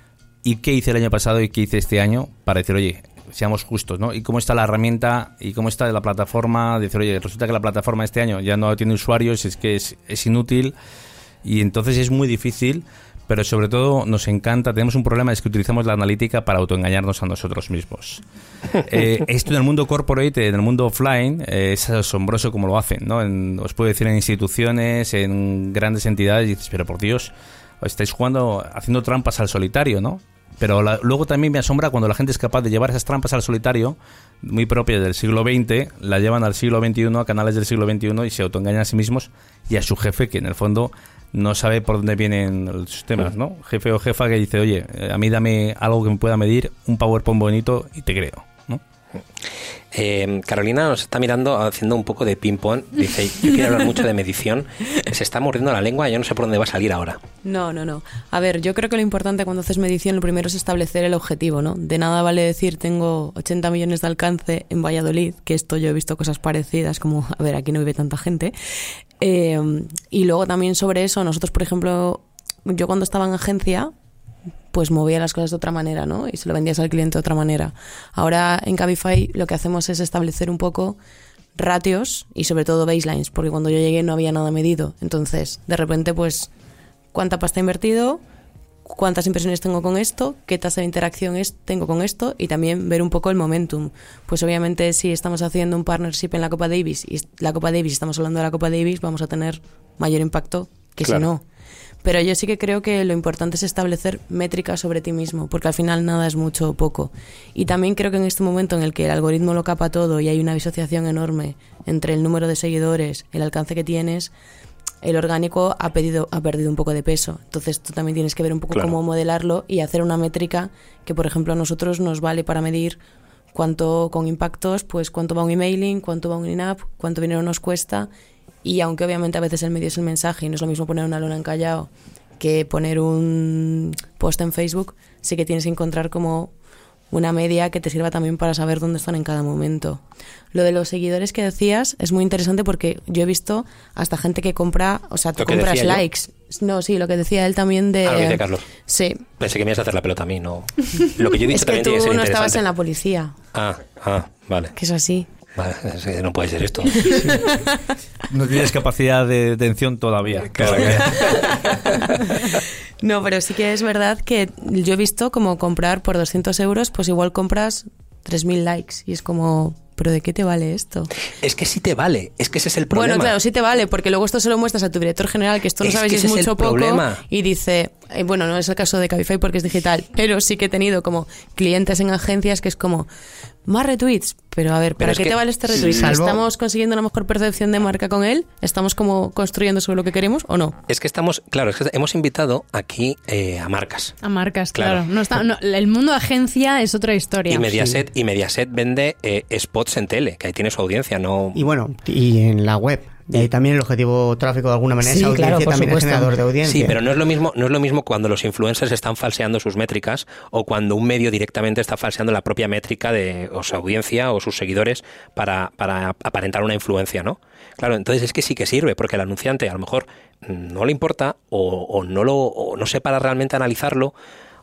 ¿Y qué hice el año pasado y qué hice este año? Para decir, oye, seamos justos, ¿no? ¿Y cómo está la herramienta y cómo está la plataforma? Decir, oye, resulta que la plataforma este año ya no tiene usuarios, es que es, es inútil. Y entonces es muy difícil. Pero sobre todo nos encanta, tenemos un problema, es que utilizamos la analítica para autoengañarnos a nosotros mismos. Eh, esto en el mundo corporate, en el mundo offline, eh, es asombroso como lo hacen, ¿no? En, os puedo decir en instituciones, en grandes entidades, y dices, pero por Dios, estáis jugando, haciendo trampas al solitario, ¿no? Pero la, luego también me asombra cuando la gente es capaz de llevar esas trampas al solitario, muy propias del siglo veinte, la llevan al siglo veintiuno, a canales del siglo veintiuno, y se autoengañan a sí mismos y a su jefe, que en el fondo no sabe por dónde vienen los temas, ¿no? Jefe o jefa que dice, oye, a mí dame algo que me pueda medir, un PowerPoint bonito y te creo, ¿no? Eh, Carolina nos está mirando haciendo un poco de ping-pong. Dice, yo quiero hablar mucho de medición. Se está mordiendo la lengua, yo no sé por dónde va a salir ahora. No, no, no. A ver, yo creo que lo importante cuando haces medición, lo primero es establecer el objetivo, ¿no? De nada vale decir tengo ochenta millones de alcance en Valladolid, que esto yo he visto cosas parecidas, como, a ver, aquí no vive tanta gente. Eh, y luego también sobre eso, nosotros, por ejemplo, yo cuando estaba en agencia, pues movía las cosas de otra manera, ¿no? Y se lo vendías al cliente de otra manera. Ahora en Cabify lo que hacemos es establecer un poco ratios y sobre todo baselines, porque cuando yo llegué no había nada medido. Entonces, de repente, pues, ¿cuánta pasta he invertido? ¿Cuántas impresiones tengo con esto? ¿Qué tasa de interacción es, tengo con esto? Y también ver un poco el momentum. Pues obviamente si estamos haciendo un partnership en la Copa Davis y la Copa Davis, estamos hablando de la Copa Davis, vamos a tener mayor impacto que claro. si no. Pero yo sí que creo que lo importante es establecer métricas sobre ti mismo, porque al final nada es mucho o poco. Y también creo que en este momento en el que el algoritmo lo capa todo y hay una disociación enorme entre el número de seguidores, el alcance que tienes, el orgánico ha, pedido, ha perdido un poco de peso. Entonces tú también tienes que ver un poco claro. cómo modelarlo y hacer una métrica que, por ejemplo, a nosotros nos vale para medir cuánto con impactos, pues cuánto va un emailing, cuánto va un in-app, cuánto dinero nos cuesta. Y aunque obviamente a veces el medio es el mensaje y no es lo mismo poner una lona en Callao que poner un post en Facebook, sí que tienes que encontrar como una media que te sirva también para saber dónde están en cada momento. Lo de los seguidores que decías es muy interesante porque yo he visto hasta gente que compra, o sea, tú compras likes. Yo. No, sí, lo que decía él también de... Ah, lo que decía Carlos. Sí. Pensé que me ibas a hacer la pelota a mí, no. Lo que yo he dicho es que también tú tiene que ser no interesante. estabas en la policía. Ah, ah, vale. Que es así. Vale, es que no puede ser esto. No tienes capacidad de atención todavía. Claro. No, pero sí que es verdad que yo he visto como comprar por doscientos euros, pues igual compras tres mil likes y es como... ¿Pero de qué te vale esto? Es que sí te vale, es que ese es el problema. Bueno, claro, sí te vale, porque luego esto se lo muestras a tu director general, que esto no es sabes si es es mucho o poco, problema. Y dice, eh, bueno, no es el caso de Cabify porque es digital, pero sí que he tenido como clientes en agencias que es como, más retweets, pero a ver, ¿para qué te vale este retweet? Sí, salvo... ¿Estamos consiguiendo una mejor percepción de marca con él? ¿Estamos como construyendo sobre lo que queremos o no? Es que estamos, claro, es que hemos invitado aquí eh, a marcas. A marcas, claro. claro. No está, no, el mundo agencia es otra historia. Y Mediaset, sí. y Mediaset vende eh, spots en tele, que ahí tiene su audiencia, no... Y bueno, y en la web. Y ahí también el objetivo tráfico de alguna manera, sí, esa audiencia claro, también supuesto. Es generador de audiencia. Sí, pero no es lo mismo, no es lo mismo cuando los influencers están falseando sus métricas o cuando un medio directamente está falseando la propia métrica de o su audiencia o sus seguidores para, para aparentar una influencia, ¿no? Claro, entonces es que sí que sirve, porque el anunciante a lo mejor no le importa o, o no lo o no se para realmente analizarlo.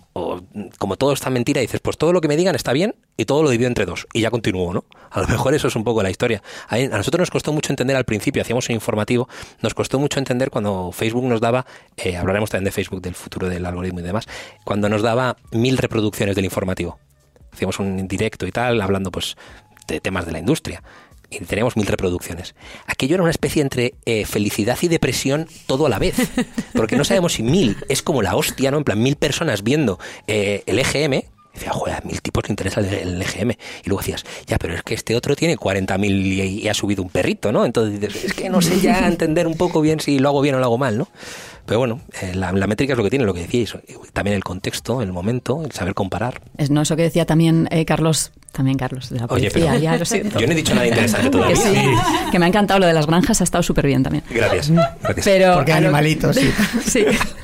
O como todo está mentira, dices, pues todo lo que me digan está bien y todo lo divido entre dos y ya continúo, ¿no? A lo mejor eso es un poco la historia. A nosotros nos costó mucho entender al principio, hacíamos un informativo, nos costó mucho entender cuando Facebook nos daba, eh, hablaremos también de Facebook, del futuro del algoritmo y demás, cuando nos daba mil reproducciones del informativo. Hacíamos un directo y tal, hablando pues de temas de la industria. Y teníamos mil reproducciones. Aquello era una especie entre eh, felicidad y depresión todo a la vez. Porque no sabemos si mil es como la hostia, ¿no? En plan, mil personas viendo eh, el E G M. Y decía, joder, a mil tipos le interesa el, el E G M. Y luego decías, ya, pero es que este otro tiene cuarenta mil y, y ha subido un perrito, ¿no? Entonces dices, es que no sé ya entender un poco bien si lo hago bien o lo hago mal, ¿no? Pero bueno, eh, la, la métrica es lo que tiene, lo que decíais. También el contexto, el momento, el saber comparar. Es no eso que decía también eh, Carlos, también Carlos de la policía. Oye, pero ya lo siento. Yo no he dicho nada interesante todavía. Que, sí, que me ha encantado lo de las granjas, ha estado súper bien también. Gracias. gracias. Pero porque animalitos, sí. Sí.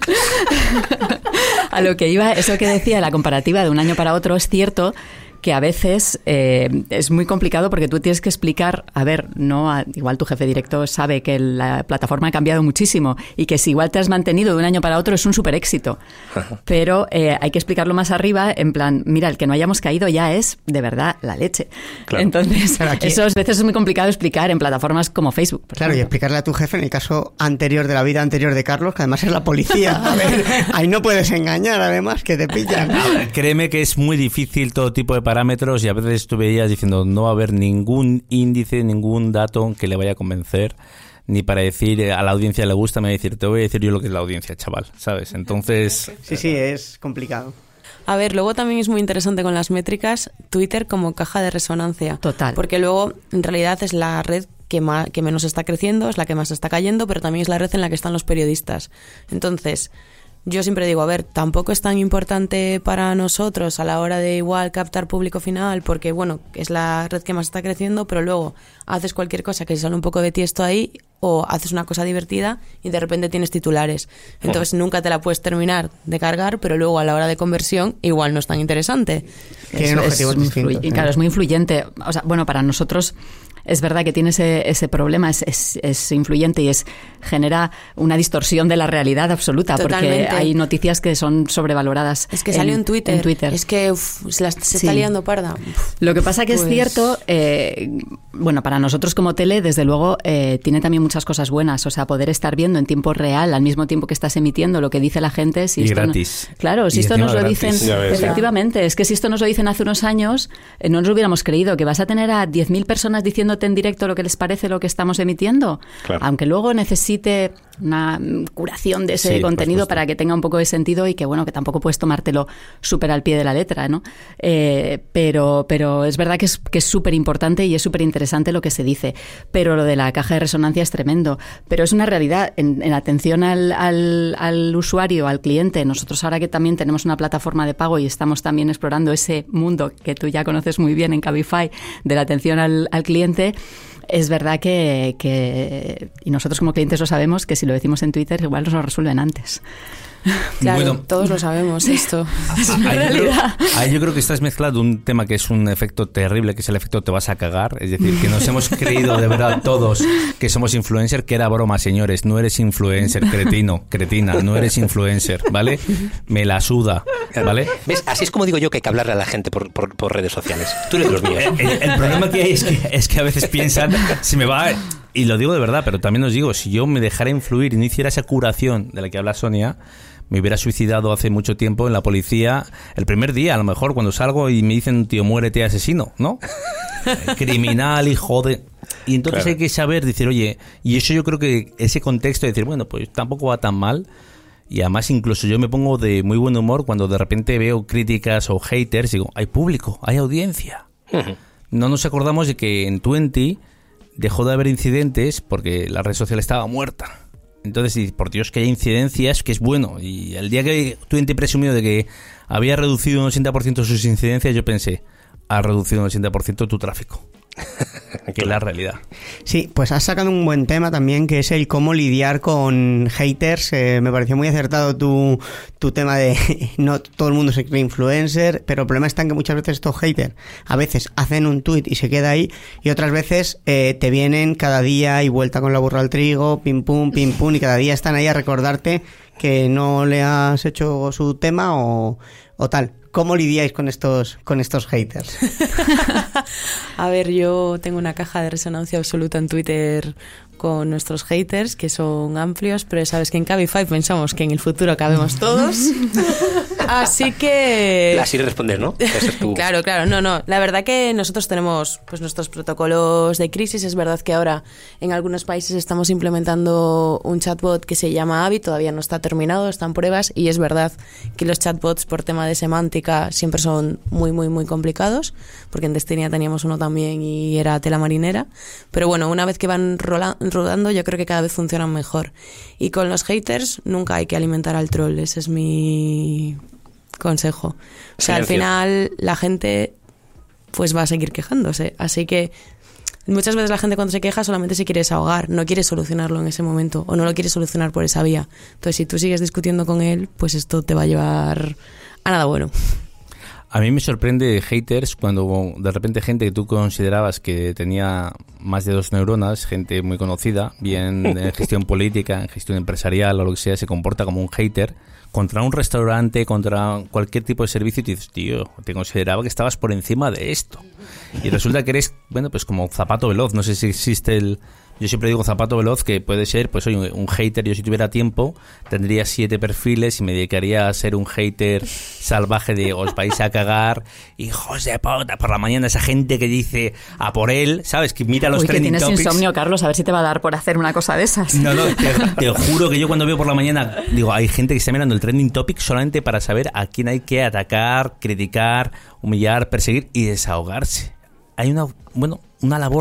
A lo que iba, eso que decía, la comparativa de un año para otro, es cierto que a veces eh, es muy complicado porque tú tienes que explicar, a ver, no a, igual tu jefe directo sabe que la plataforma ha cambiado muchísimo y que si igual te has mantenido de un año para otro es un súper éxito, pero eh, hay que explicarlo más arriba, en plan, mira, el que no hayamos caído ya es de verdad la leche. Claro. Entonces, claro, aquí... eso a veces es muy complicado explicar en plataformas como Facebook. Claro, ejemplo. Y explicarle a tu jefe en el caso anterior de la vida anterior de Carlos, que además es la policía. A ver, ahí no puedes engañar, además, que te pillan. Ver, créeme que es muy difícil todo tipo de parámetros y a veces tú veías diciendo no va a haber ningún índice, ningún dato que le vaya a convencer, ni para decir a la audiencia le gusta, me va a decir, te voy a decir yo lo que es la audiencia, chaval, ¿sabes? Entonces... Sí, sí, es complicado. A ver, luego también es muy interesante con las métricas Twitter como caja de resonancia. Total. Porque luego, en realidad, es la red que, más, que menos está creciendo, es la que más está cayendo, pero también es la red en la que están los periodistas. Entonces... yo siempre digo, a ver, tampoco es tan importante para nosotros a la hora de igual captar público final, porque bueno, es la red que más está creciendo, pero luego haces cualquier cosa que sale un poco de tiesto ahí, o haces una cosa divertida y de repente tienes titulares. Entonces nunca te la puedes terminar de cargar, pero luego a la hora de conversión igual no es tan interesante. Tienen objetivos distintos. Y claro, es muy influyente. O sea, bueno, para nosotros es verdad que tiene ese, ese problema, es, es, es influyente y es genera una distorsión de la realidad absoluta. Totalmente. Porque hay noticias que son sobrevaloradas. Es que en, salió en Twitter. En Twitter. Es que uf, se, las, se sí. está liando parda. Uf. Lo que pasa que pues... es cierto, eh, bueno, para nosotros como tele, desde luego, eh, tiene también muchas cosas buenas. O sea, poder estar viendo en tiempo real, al mismo tiempo que estás emitiendo lo que dice la gente. Si y esto gratis. No, claro, si y esto nos lo gratis. dicen... Ves, efectivamente, ya. Es que si esto nos lo dicen hace unos años, eh, no nos lo hubiéramos creído. Que vas a tener a diez mil personas diciéndote en directo lo que les parece lo que estamos emitiendo. Claro. Aunque luego necesite una curación de ese sí, contenido para que tenga un poco de sentido y que, bueno, que tampoco puedes tomártelo súper al pie de la letra, ¿no? Eh, pero, pero es verdad que es que es súper importante y es súper interesante lo que se dice. Pero lo de la caja de resonancia es tremendo. Pero es una realidad. En, en atención al, al, al usuario, al cliente, nosotros ahora que también tenemos una plataforma de pago y estamos también explorando ese mundo que tú ya conoces muy bien en Cabify, de la atención al, al cliente, es verdad que, que, y nosotros como clientes lo sabemos, que si lo decimos en Twitter igual nos lo resuelven antes. Claro, bueno, todos lo sabemos esto. Es una ahí realidad. Yo, ahí yo creo que estás mezclado un tema que es un efecto terrible, que es el efecto te vas a cagar. Es decir, que nos hemos creído de verdad todos que somos influencer, que era broma, señores. No eres influencer, cretino, cretina, no eres influencer, ¿vale? Me la suda, ¿vale? ¿Ves? Así es como digo yo que hay que hablarle a la gente por, por, por redes sociales. Tú eres de los míos. El, el problema que hay es que, es que a veces piensan, si me va... Y lo digo de verdad, pero también os digo, si yo me dejara influir y no hiciera esa curación de la que habla Sonia, me hubiera suicidado hace mucho tiempo en la policía el primer día, a lo mejor cuando salgo y me dicen, tío, muérete, asesino, ¿no? Criminal, hijo de... Y entonces claro. Hay que saber decir, oye, y eso yo creo que ese contexto de decir, bueno, pues tampoco va tan mal. Y además incluso yo me pongo de muy buen humor cuando de repente veo críticas o haters, digo, hay público, hay audiencia. Uh-huh. No nos acordamos de que en veinte dejó de haber incidentes porque la red social estaba muerta. Entonces, por Dios que haya incidencias, que es bueno. Y el día que veinte presumió de que había reducido un ochenta por ciento sus incidencias, yo pensé, ha reducido un ochenta por ciento tu tráfico. Que es la realidad. Sí, pues has sacado un buen tema también, que es el cómo lidiar con haters. Eh, me pareció muy acertado tu, tu tema de no todo el mundo se cree influencer, pero el problema está en que muchas veces estos haters a veces hacen un tuit y se queda ahí, y otras veces eh, te vienen cada día y vuelta con la burra al trigo, pim pum, pim pum, y cada día están ahí a recordarte que no le has hecho su tema o, o tal. ¿Cómo lidiáis con estos con estos haters? A ver, yo tengo una caja de resonancia absoluta en Twitter con nuestros haters, que son amplios, pero sabes que en Cabify pensamos que en el futuro cabemos todos. Así que... Así responder, ¿no? Ese es tu... Claro, claro. No, no. La verdad que nosotros tenemos pues nuestros protocolos de crisis. Es verdad que ahora en algunos países estamos implementando un chatbot que se llama Abby. Todavía no está terminado, están pruebas. Y es verdad que los chatbots por tema de semántica siempre son muy, muy, muy complicados. Porque en Destinia teníamos uno también y era tela marinera. Pero bueno, una vez que van rola- rodando, yo creo que cada vez funcionan mejor. Y con los haters nunca hay que alimentar al troll. Ese es mi... consejo. O sea, Silencio. Al final la gente pues va a seguir quejándose. Así que muchas veces la gente cuando se queja solamente se quiere desahogar, no quiere solucionarlo en ese momento o no lo quiere solucionar por esa vía. Entonces, si tú sigues discutiendo con él, pues esto te va a llevar a nada bueno. A mí me sorprende haters cuando de repente gente que tú considerabas que tenía más de dos neuronas, gente muy conocida, bien en gestión política, en gestión empresarial o lo que sea, se comporta como un hater contra un restaurante, contra cualquier tipo de servicio, y te dices, tío, te consideraba que estabas por encima de esto. Y resulta que eres, bueno, pues como zapato veloz. No sé si existe el... Yo siempre digo zapato veloz, que puede ser, pues oye, un hater. Yo si tuviera tiempo tendría siete perfiles y me dedicaría a ser un hater salvaje de os vais a cagar, hijos de puta, por la mañana esa gente que dice a por él, ¿sabes? Que mira los Uy, trending que tienes topics. Insomnio, Carlos, a ver si te va a dar por hacer una cosa de esas. No, no, te, te juro que yo cuando veo por la mañana, digo, hay gente que está mirando el trending topic solamente para saber a quién hay que atacar, criticar, humillar, perseguir y desahogarse. Hay una, bueno, una labor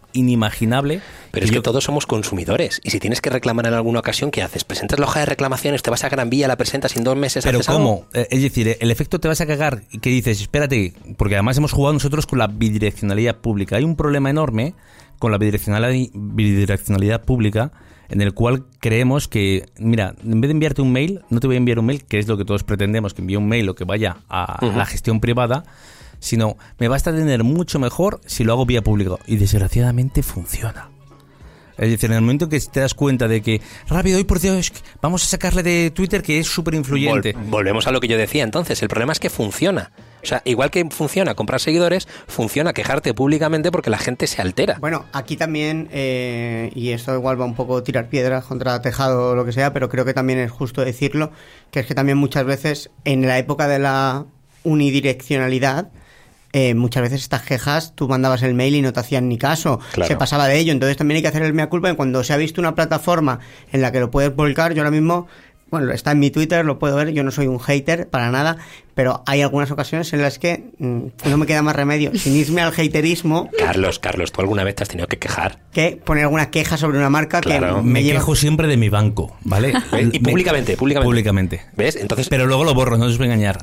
inimaginable. Pero es que yo... todos somos consumidores. Y si tienes que reclamar en alguna ocasión, ¿qué haces? ¿Presentas la hoja de reclamaciones? ¿Te vas a Gran Vía, la presentas y en dos meses ¿Pero haces cómo? algo? Es decir, el efecto te vas a cagar y que dices, espérate, porque además hemos jugado nosotros con la bidireccionalidad pública. Hay un problema enorme con la bidireccionalidad, bidireccionalidad pública, en el cual creemos que, mira, en vez de enviarte un mail, no te voy a enviar un mail, que es lo que todos pretendemos, que envíe un mail o que vaya a uh-huh. la gestión privada, sino me basta tener mucho mejor si lo hago vía público. Y desgraciadamente funciona. Es decir, en el momento que te das cuenta de que, rápido, hoy por Dios, vamos a sacarle de Twitter que es súper influyente. Vol- volvemos a lo que yo decía entonces. El problema es que funciona. O sea, igual que funciona comprar seguidores, funciona quejarte públicamente porque la gente se altera. Bueno, aquí también, eh, y esto igual va un poco tirar piedras contra tejado o lo que sea, pero creo que también es justo decirlo, que es que también muchas veces, en la época de la unidireccionalidad, Eh, muchas veces estas quejas tú mandabas el mail y no te hacían ni caso, claro. Se pasaba de ello, entonces también hay que hacer el mea culpa. Y cuando se ha visto una plataforma en la que lo puedes volcar, yo ahora mismo, bueno, está en mi Twitter, lo puedo ver, yo no soy un hater para nada, pero hay algunas ocasiones en las que mmm, no me queda más remedio sin irme al haterismo. Carlos, Carlos, ¿tú alguna vez te has tenido que quejar? Que poner alguna queja sobre una marca. Claro. Que me, me lleva... quejo siempre de mi banco, ¿vale? Y públicamente, públicamente. Públicamente. ¿Ves? Entonces... Pero luego lo borro, no os voy a engañar.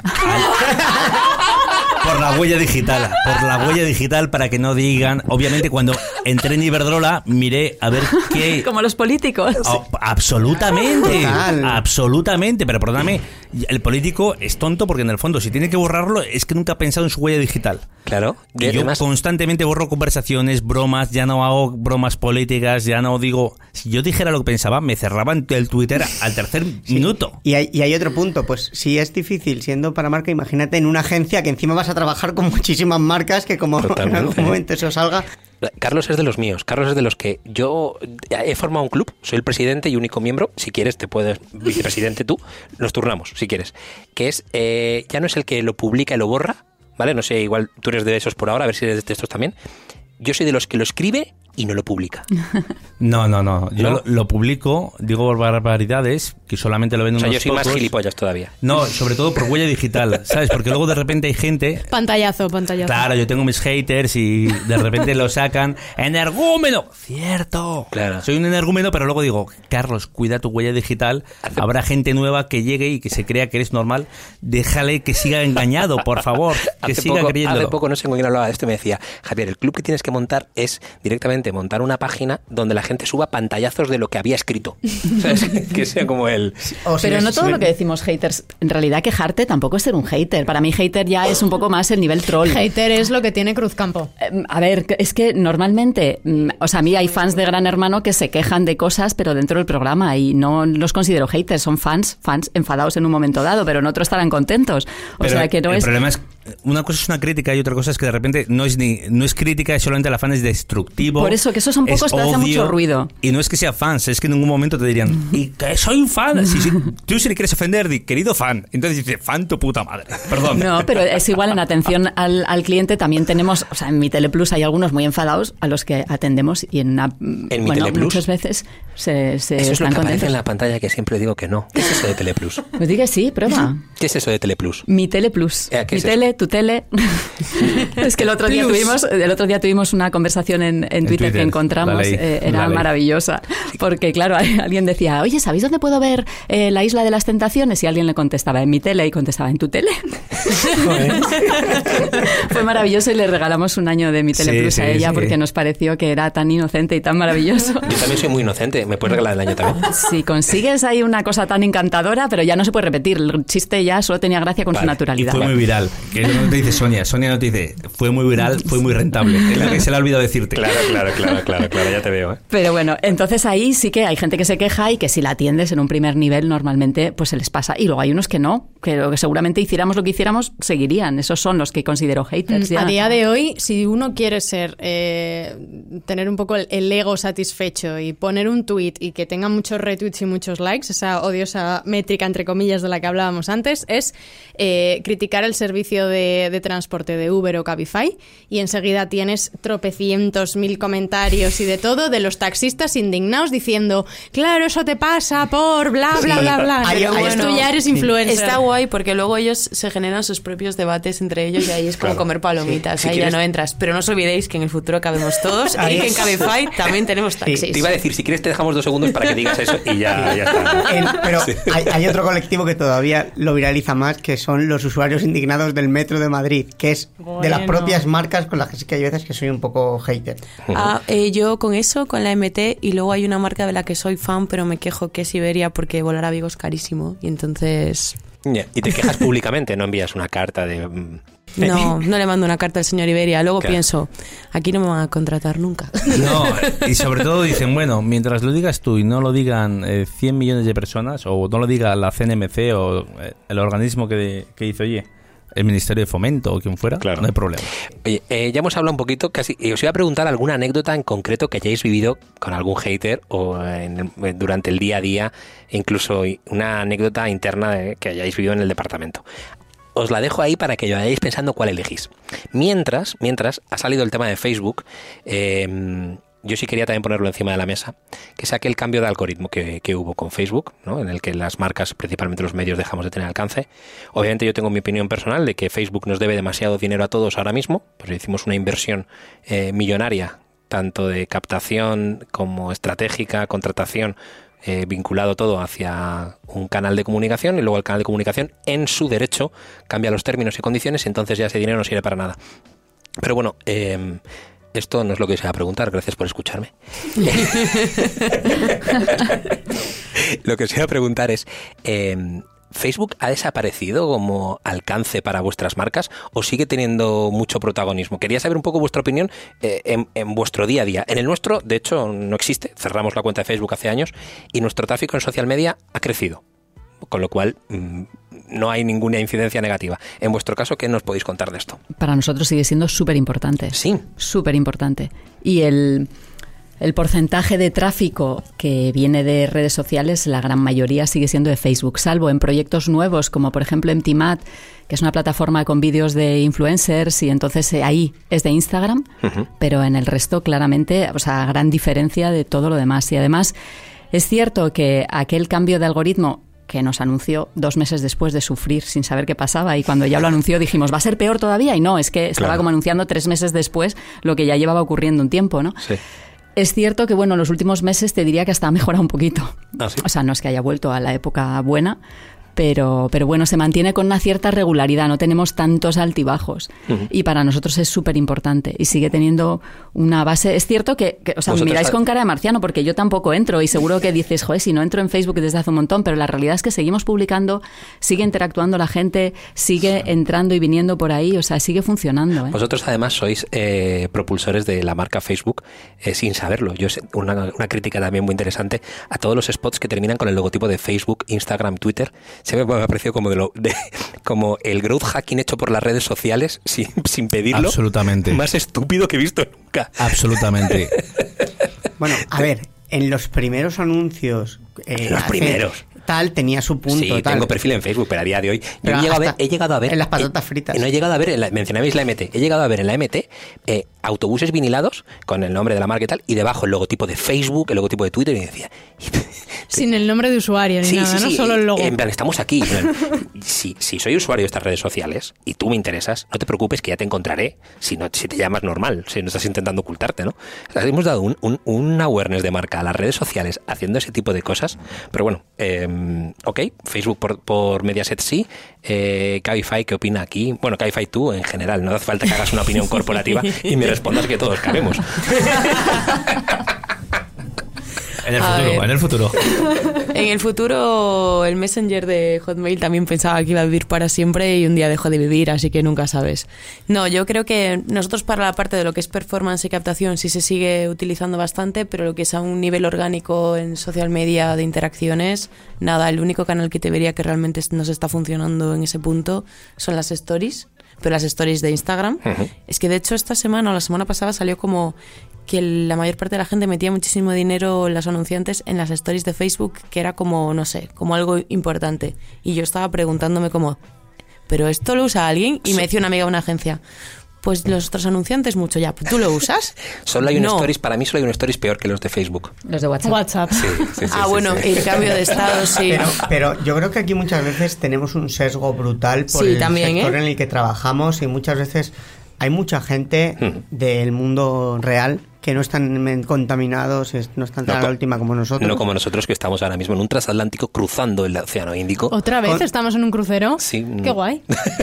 Por la huella digital, por la huella digital para que no digan. Obviamente cuando entré en Iberdrola miré a ver qué... Como los políticos. Oh, absolutamente, Total. absolutamente, pero perdóname, el político es tonto porque en el fondo si tiene que borrarlo es que nunca ha pensado en su huella digital. Claro. Y yo además... constantemente borro conversaciones, bromas, ya no hago bromas políticas, ya no digo... Si yo dijera lo que pensaba, me cerraban el Twitter al tercer sí. minuto. Y hay, y hay otro punto, pues si es difícil siendo para marca, imagínate en una agencia que encima vas a trabajar con muchísimas marcas que como Totalmente. En algún momento eso salga... Carlos es de los míos, Carlos es de los que yo he formado un club, soy el presidente y único miembro, si quieres te puedes, vicepresidente tú, nos turnamos si quieres, que es, eh, ya no es el que lo publica y lo borra, ¿vale? No sé, igual tú eres de esos por ahora, a ver si eres de estos también. Yo soy de los que lo escribe y no lo publica. No, no, no. Yo ¿No? Lo, lo publico, digo barbaridades, que solamente lo ven unos pocos. O sea, yo soy pocos. más gilipollas todavía. No, sobre todo por huella digital, ¿sabes? Porque luego de repente hay gente... Pantallazo, pantallazo. Claro, yo tengo mis haters y de repente lo sacan. ¡Energúmeno! ¡Cierto! Claro. Soy un energúmeno, pero luego digo, Carlos, cuida tu huella digital. Hace... Habrá gente nueva que llegue y que se crea que eres normal. Déjale que siga engañado, por favor. Que hace siga poco, creyéndolo. Hace poco, no sé con quién hablaba de esto, me decía, Javier, el club que tienes que montar es directamente montar una página donde la gente suba pantallazos de lo que había escrito. ¿Sabes? Que sea como el... O Pero no todo lo que decimos haters, en realidad quejarte tampoco es ser un hater. Para mí hater ya es un poco más el nivel troll. Hater es lo que tiene Cruzcampo. Eh, a ver, es que normalmente, o sea, a mí hay fans de Gran Hermano que se quejan de cosas, pero dentro del programa, y no los considero haters, son fans, fans enfadados en un momento dado, pero en otro estarán contentos. O pero sea que no el es... problema es, una cosa es una crítica y otra cosa es que de repente no es ni no es crítica, es solamente la fan es destructivo. Por eso que esos son pocos que hacen mucho ruido. Y no es que sea fans, es que en ningún momento te dirían, y que soy un fan. Si, si, tú si le quieres ofender, di, querido fan. Entonces dice, fan tu puta madre. Perdón. No, pero es igual en atención al, al cliente también tenemos, o sea, en mi Teleplus hay algunos muy enfadados a los que atendemos y en, una, ¿En bueno, mi Teleplus? Muchas veces se, se eso es lo están que contentos. aparece en la pantalla que siempre digo que no. ¿Qué es eso de Teleplus? Pues diga sí, prueba. ¿Qué es eso de Teleplus? Mi Teleplus. Eh, mi es tele, eso? Tu tele. Es que el otro día Plus. tuvimos, el otro día tuvimos una conversación en, en, en Twitter, Twitter que encontramos, eh, era maravillosa, porque claro, alguien decía, oye, ¿sabéis dónde puedo ver eh, la Isla de las Tentaciones? Y alguien le contestaba, en mi tele, y contestaba, ¿en tu tele? Fue maravilloso y le regalamos un año de mi Tele sí, Plus sí, a ella sí. porque nos pareció que era tan inocente y tan maravilloso. Yo también soy muy inocente, ¿me puedes regalar el año también? Si consigues ahí una cosa tan encantadora, pero ya no se puede repetir, el chiste ya solo tenía gracia con vale. su naturalidad. Y fue muy viral, que es lo que te dice Sonia, Sonia no te dice, fue muy viral, fue muy rentable, es la que se le ha olvidado decirte. Claro, claro, claro, claro, claro, ya te veo. ¿eh? Pero bueno, entonces ahí sí que hay gente que se queja y que si la atiendes en un primer nivel normalmente pues se les pasa, y luego hay unos que no, que, que seguramente hiciéramos lo que hiciéramos, seguirían, esos son los que considero haters. Ya. A día de hoy, si uno quiere ser, eh, tener un poco el, el ego satisfecho y poner un tweet y que tenga muchos retweets y muchos likes, esa odiosa métrica entre comillas de la que hablábamos antes, es eh, criticar el servicio de, de transporte de Uber o Cabify, y enseguida tienes tropecientos mil comentarios y de todo de los taxistas indignados diciendo, claro, eso te pasa por bla bla sí. bla bla. Hay, Pero hay, bueno, tú ya eres sí. influencer. Está guay porque luego ellos se generan sus propios debates entre ellos y ahí es como claro. comer palomitas, Si ahí quieres... ya no entras. Pero no os olvidéis que en el futuro cabemos todos y que en Cabify también tenemos taxis. Te iba a decir, si quieres te dejamos dos segundos para que digas eso y ya, ya está. El, pero Sí. hay, hay otro colectivo que todavía lo viraliza más, que son los usuarios indignados del Metro de Madrid, que es Bueno. de las propias marcas con las que sí que hay veces que soy un poco hater. Ah, eh, yo con eso, con la M T, y luego hay una marca de la que soy fan, pero me quejo, que es Iberia, porque volar a Vigo es carísimo. Y entonces... Yeah. Y te quejas públicamente, no envías una carta de... No, no le mando una carta al señor Iberia. Luego Claro. pienso, aquí no me van a contratar nunca. No, y sobre todo dicen, bueno, mientras lo digas tú y no lo digan eh, cien millones de personas, o no lo diga la C N M C o eh, el organismo que, que dice, oye, el Ministerio de Fomento o quien fuera, Claro. no hay problema. Oye, eh, ya hemos hablado un poquito, casi, y os iba a preguntar alguna anécdota en concreto que hayáis vivido con algún hater o en el- durante el día a día, incluso una anécdota interna de- que hayáis vivido en el departamento. Os la dejo ahí para que vayáis pensando cuál elegís. Mientras, mientras ha salido el tema de Facebook, eh, yo sí quería también ponerlo encima de la mesa, que es aquel cambio de algoritmo que, que hubo con Facebook, ¿no? En el que las marcas, principalmente los medios, dejamos de tener alcance. Obviamente yo tengo mi opinión personal de que Facebook nos debe demasiado dinero a todos ahora mismo, pues hicimos una inversión eh, millonaria, tanto de captación como estratégica, contratación, eh, vinculado todo hacia un canal de comunicación, y luego el canal de comunicación en su derecho cambia los términos y condiciones, y entonces ya ese dinero no sirve para nada. Pero bueno, eh, esto no es lo que os iba a preguntar, gracias por escucharme. Lo que os iba a preguntar es, eh, ¿Facebook ha desaparecido como alcance para vuestras marcas o sigue teniendo mucho protagonismo? Quería saber un poco vuestra opinión eh, en, en vuestro día a día. En el nuestro, de hecho, no existe. Cerramos la cuenta de Facebook hace años y nuestro tráfico en social media ha crecido. Con lo cual, mmm, no hay ninguna incidencia negativa. En vuestro caso, ¿qué nos podéis contar de esto? Para nosotros sigue siendo súper importante. Sí. Súper importante. Y el, el porcentaje de tráfico que viene de redes sociales, la gran mayoría sigue siendo de Facebook, salvo en proyectos nuevos, como por ejemplo Empty Mat, que es una plataforma con vídeos de influencers, y entonces eh, ahí es de Instagram, uh-huh. Pero en el resto claramente, o sea, gran diferencia de todo lo demás. Y además es cierto que aquel cambio de algoritmo que nos anunció dos meses después de sufrir sin saber qué pasaba, y cuando ya lo anunció dijimos, ¿va a ser peor todavía? Y no, es que estaba claro. como anunciando tres meses después lo que ya llevaba ocurriendo un tiempo, ¿no? Sí. Es cierto que, bueno, en los últimos meses te diría que hasta ha mejorado un poquito. ¿Ah, sí? O sea, no es que haya vuelto a la época buena, pero, pero bueno, se mantiene con una cierta regularidad, no tenemos tantos altibajos. Uh-huh. Y para nosotros es súper importante y sigue teniendo una base. Es cierto que, que o sea, me miráis con cara de marciano porque yo tampoco entro, y seguro que dices, joder, si no entro en Facebook desde hace un montón, pero la realidad es que seguimos publicando, sigue interactuando la gente, sigue sí. entrando y viniendo por ahí, o sea, sigue funcionando. ¿eh? Vosotros además sois eh, propulsores de la marca Facebook eh, sin saberlo. Yo sé, una, una crítica también muy interesante a todos los spots que terminan con el logotipo de Facebook, Instagram, Twitter. Siempre me ha parecido como, de lo, de, como el growth hacking hecho por las redes sociales sin, sin pedirlo. Absolutamente. Más estúpido que he visto nunca. Absolutamente. Bueno, a ver, en los primeros anuncios... Eh, los primeros. Tal, tenía su punto. Sí, tal. tengo perfil en Facebook, pero a día de hoy... Yo he, llegado a ver, he llegado a ver... En las patatas eh, fritas. No he llegado a ver, en la, mencionabais la M T, he llegado a ver en la M T eh, autobuses vinilados con el nombre de la marca y tal, y debajo el logotipo de Facebook, el logotipo de Twitter, y decía... Sin el nombre de usuario ni sí, nada, sí, ¿no? Sí, Solo el logo. En plan, estamos aquí. si, si soy usuario de estas redes sociales y tú me interesas, no te preocupes que ya te encontraré si, no, si te llamas normal, si no estás intentando ocultarte, ¿no? O sea, hemos dado un, un, un awareness de marca a las redes sociales haciendo ese tipo de cosas, pero bueno, eh, ok, Facebook por, por Mediaset sí, eh, Cabify, ¿qué opina aquí? Bueno, Cabify tú en general, no hace falta que hagas una opinión corporativa y me respondas que todos cabemos. En el futuro, en el futuro. En el futuro, el Messenger de Hotmail también pensaba que iba a vivir para siempre y un día dejó de vivir, así que nunca sabes. No, yo creo que nosotros para la parte de lo que es performance y captación sí se sigue utilizando bastante, pero lo que es a un nivel orgánico en social media de interacciones, nada, el único canal que te vería que realmente nos está funcionando en ese punto son las stories, pero las stories de Instagram. Uh-huh. Es que de hecho esta semana o la semana pasada salió como que la mayor parte de la gente metía muchísimo dinero, los anunciantes, en las stories de Facebook, que era como, no sé, como algo importante. Y yo estaba preguntándome como, ¿pero esto lo usa alguien? Y me decía una amiga de una agencia, pues los otros anunciantes mucho ya. ¿Tú lo usas? Solo hay un no. stories, para mí solo hay un stories peor que los de Facebook. Los de WhatsApp. WhatsApp. Sí, sí, sí, ah, sí, bueno, sí. el cambio de estado, sí. Pero, pero yo creo que aquí muchas veces tenemos un sesgo brutal por sí, el también, sector ¿eh? en el que trabajamos, y muchas veces hay mucha gente Mm. del mundo real que no están contaminados, es- no están tan No a la co- última como nosotros. No como nosotros, que estamos ahora mismo en un transatlántico cruzando el Océano Índico. ¿Otra vez Con- estamos en un crucero? Sí. Qué guay.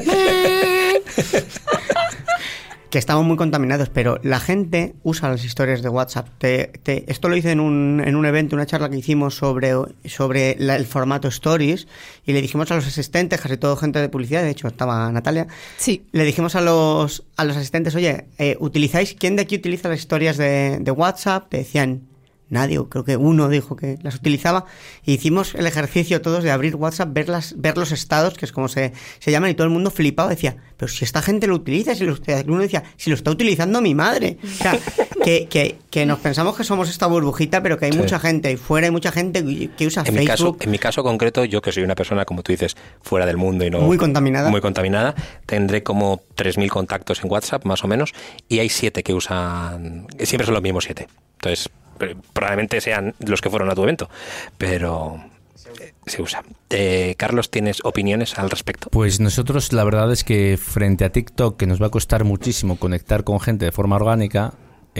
Que estamos muy contaminados, pero la gente usa las historias de WhatsApp. Te- te- esto lo hice en un, en un evento, una charla que hicimos sobre, sobre la- el formato Stories, y le dijimos a los asistentes, casi todo gente de publicidad, de hecho estaba Natalia, Sí. le dijimos a los, a los asistentes, oye, eh, ¿utilizáis, quién de aquí utiliza las historias de, de WhatsApp? Te decían, nadie, o creo que uno dijo que las utilizaba, y hicimos el ejercicio todos de abrir WhatsApp, ver, las, ver los estados, que es como se, se llaman, y todo el mundo flipado, decía, pero si esta gente lo utiliza, si lo, uno decía, si lo está utilizando mi madre. O sea, que, que, que nos pensamos que somos esta burbujita, pero que hay Sí. mucha gente, y fuera hay mucha gente que usa En mi, caso, Facebook. en mi caso concreto, yo que soy una persona, como tú dices, fuera del mundo y no... Muy contaminada. Muy contaminada. Tendré como tres mil contactos en WhatsApp, más o menos, y hay siete que usan... Siempre son los mismos siete. Entonces, eh, probablemente sean los que fueron a tu evento, pero eh, se usa. Eh, Carlos, ¿tienes opiniones al respecto? Pues nosotros la verdad es que frente a TikTok, que nos va a costar muchísimo conectar con gente de forma orgánica,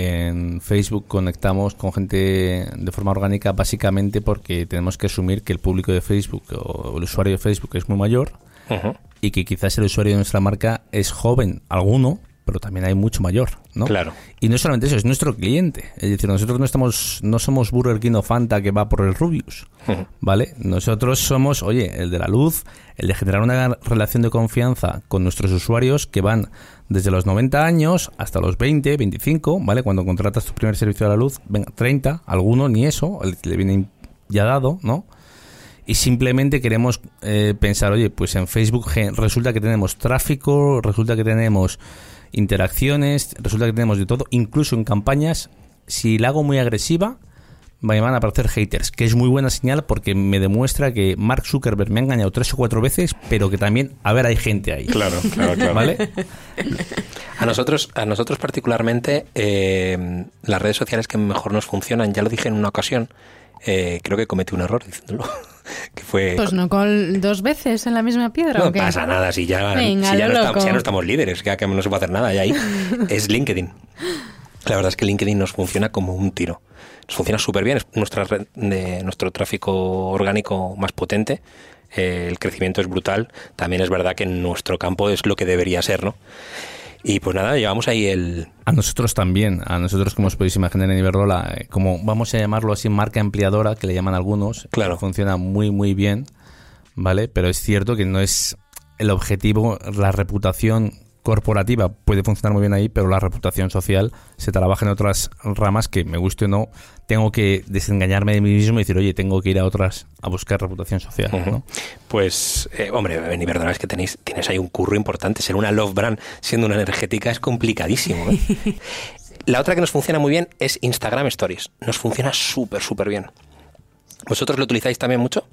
en Facebook conectamos con gente de forma orgánica básicamente porque tenemos que asumir que el público de Facebook o el usuario de Facebook es muy mayor Ujú. y que quizás el usuario de nuestra marca es joven, alguno, pero también hay mucho mayor, ¿no? Claro. Y no solamente eso, es nuestro cliente. Es decir, nosotros no estamos, no somos Burger King o Fanta que va por el Rubius, Ujú. ¿vale? Nosotros somos, oye, el de la luz, el de generar una relación de confianza con nuestros usuarios que van desde los noventa años hasta los veinte, veinticinco, ¿vale? Cuando contratas tu primer servicio de la luz, venga, treinta, alguno ni eso, el que le viene ya dado, ¿no? Y simplemente queremos eh, pensar, oye, pues en Facebook gen- resulta que tenemos tráfico, resulta que tenemos interacciones, resulta que tenemos de todo, incluso en campañas, si la hago muy agresiva, me van a aparecer haters, que es muy buena señal porque me demuestra que Mark Zuckerberg me ha engañado tres o cuatro veces, pero que también, a ver, hay gente ahí. Claro, claro, claro. ¿Vale? A nosotros, a nosotros particularmente, eh, las redes sociales que mejor nos funcionan, ya lo dije en una ocasión, eh, creo que cometí un error diciéndolo, que fue... Pues no con dos veces en la misma piedra. no ¿o qué? pasa nada, si ya, Venga, si ya, lo no, loco. estamos, si ya no estamos líderes, ya que no se puede hacer nada, ya ahí es LinkedIn. La verdad es que LinkedIn nos funciona como un tiro. Nos funciona súper bien, es nuestra red de, nuestro tráfico orgánico más potente. Eh, el crecimiento es brutal. También es verdad que en nuestro campo es lo que debería ser, ¿no? Y pues nada, llevamos ahí el... A nosotros también, a nosotros como os podéis imaginar en Iberdrola, eh, como vamos a llamarlo así, marca empleadora, que le llaman algunos, Claro. funciona muy muy bien, ¿vale? Pero es cierto que no es el objetivo, la reputación corporativa puede funcionar muy bien ahí, pero la reputación social se trabaja en otras ramas que, me guste o no, tengo que desengañarme de mí mismo y decir, oye, tengo que ir a otras a buscar reputación social, Ujú. ¿no? Pues, eh, hombre, en Iberdrola es que tenéis, tienes ahí un curro importante. Ser una love brand siendo una energética es complicadísimo, ¿eh? La otra que nos funciona muy bien es Instagram Stories. Nos funciona súper, súper bien. ¿Vosotros lo utilizáis también mucho?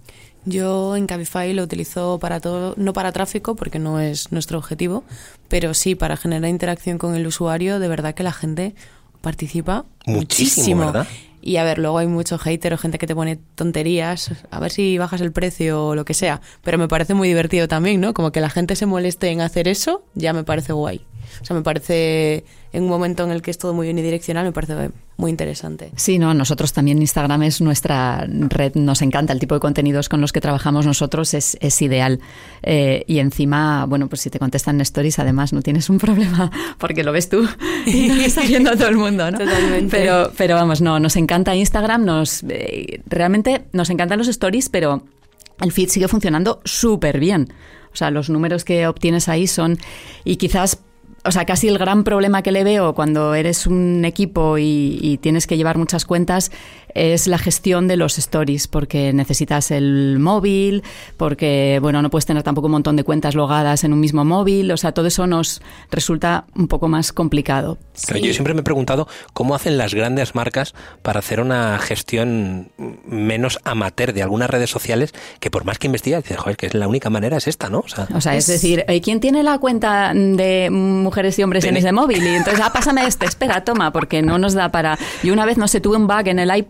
Yo en Cabify lo utilizo para todo, no para tráfico porque no es nuestro objetivo, pero sí para generar interacción con el usuario. De verdad que la gente participa Muchísimo, muchísimo. ¿verdad? Y a ver, luego hay mucho hater o gente que te pone tonterías, a ver si bajas el precio o lo que sea, pero me parece muy divertido también, ¿no? Como que la gente se moleste en hacer eso, ya me parece guay. O sea, me parece, en un momento en el que es todo muy unidireccional, me parece muy interesante. Sí, no, nosotros también Instagram es nuestra red, nos encanta el tipo de contenidos con los que trabajamos nosotros, es, es ideal. Eh, y encima, bueno, pues si te contestan en stories, además no tienes un problema porque lo ves tú y no lo está viendo todo el mundo, ¿no? Totalmente. Pero, pero vamos, no, nos encanta Instagram, nos eh, realmente nos encantan los stories, pero el feed sigue funcionando súper bien. O sea, los números que obtienes ahí son, y quizás... O sea, casi el gran problema que le veo cuando eres un equipo y, y tienes que llevar muchas cuentas es la gestión de los stories, porque necesitas el móvil, porque, bueno, no puedes tener tampoco un montón de cuentas logadas en un mismo móvil. O sea, todo eso nos resulta un poco más complicado. Pero yo siempre me he preguntado cómo hacen las grandes marcas para hacer una gestión menos amateur de algunas redes sociales que por más que investigas, dices, joder, que la única manera es esta, ¿no? O sea, O sea, es, es decir, ¿quién tiene la cuenta de mujeres y hombres en Tenéis- ese móvil? Y entonces, ah, pásame este, espera, toma, porque no nos da para... Yo una vez, no sé, tuve un bug en el iPad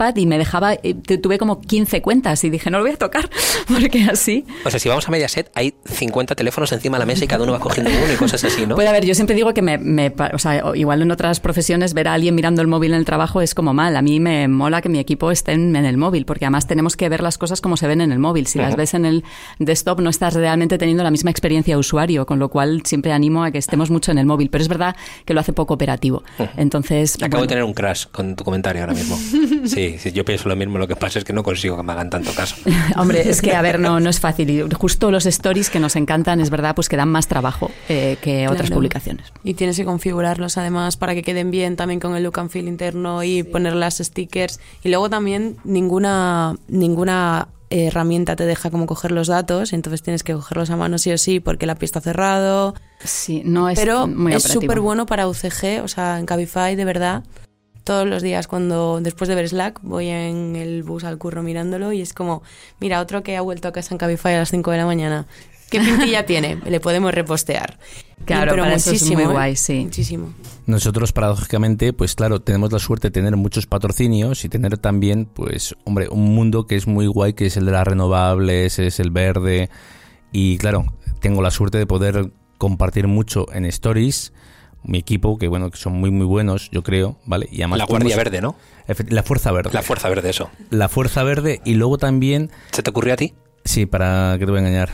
Snapchat y me dejaba, tuve como quince cuentas y dije, no lo voy a tocar, porque así... O sea, si vamos a Mediaset, hay cincuenta teléfonos encima de la mesa y cada uno va cogiendo uno y cosas así, ¿no? Puede haber, yo siempre digo que me, me... O sea, igual en otras profesiones ver a alguien mirando el móvil en el trabajo es como mal. A mí me mola que mi equipo esté en, en el móvil, porque además tenemos que ver las cosas como se ven en el móvil. Si uh-huh. las ves en el desktop, no estás realmente teniendo la misma experiencia de usuario, con lo cual siempre animo a que estemos mucho en el móvil. Pero es verdad que lo hace poco operativo. Uh-huh. Entonces... Acabo bueno. de tener un crash con tu comentario ahora mismo. Sí, sí, yo pienso lo mismo. Lo que pasa es que no consigo que me hagan tanto caso. Hombre, es que, a ver, no, no es fácil. Y justo los stories que nos encantan, es verdad, pues que dan más trabajo eh, que otras claro. publicaciones. Y tienes que configurarlos, además, para que queden bien también con el look and feel interno y sí. poner las stickers. Y luego también ninguna ninguna herramienta te deja como coger los datos, entonces tienes que cogerlos a mano sí o sí porque la A P I está cerrado. Sí, no es Pero muy es súper bueno para U C G, o sea, en Cabify, de verdad. Todos los días, cuando después de ver Slack, voy en el bus al curro mirándolo y es como, mira, otro que ha vuelto a casa en Cabify a las cinco de la mañana. ¿Qué pintilla tiene? Le podemos repostear. Claro, pero para eso es muy guay, sí. Muchísimo. Nosotros, paradójicamente, pues claro, tenemos la suerte de tener muchos patrocinios y tener también, pues, hombre, un mundo que es muy guay, que es el de las renovables, es el verde. Y claro, tengo la suerte de poder compartir mucho en Stories. Mi equipo, que bueno, que son muy muy buenos, yo creo, ¿vale? Y además la Guardia Verde, ¿no? La Fuerza Verde. La Fuerza Verde, eso. La Fuerza Verde y luego también... ¿Se te ocurrió a ti? Sí, para que te voy a engañar.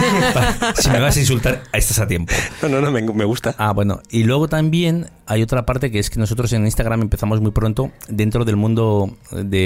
Si me vas a insultar, estás a tiempo. No, no, no, me, me gusta. Ah, bueno. Y luego también hay otra parte que es que nosotros en Instagram empezamos muy pronto dentro del mundo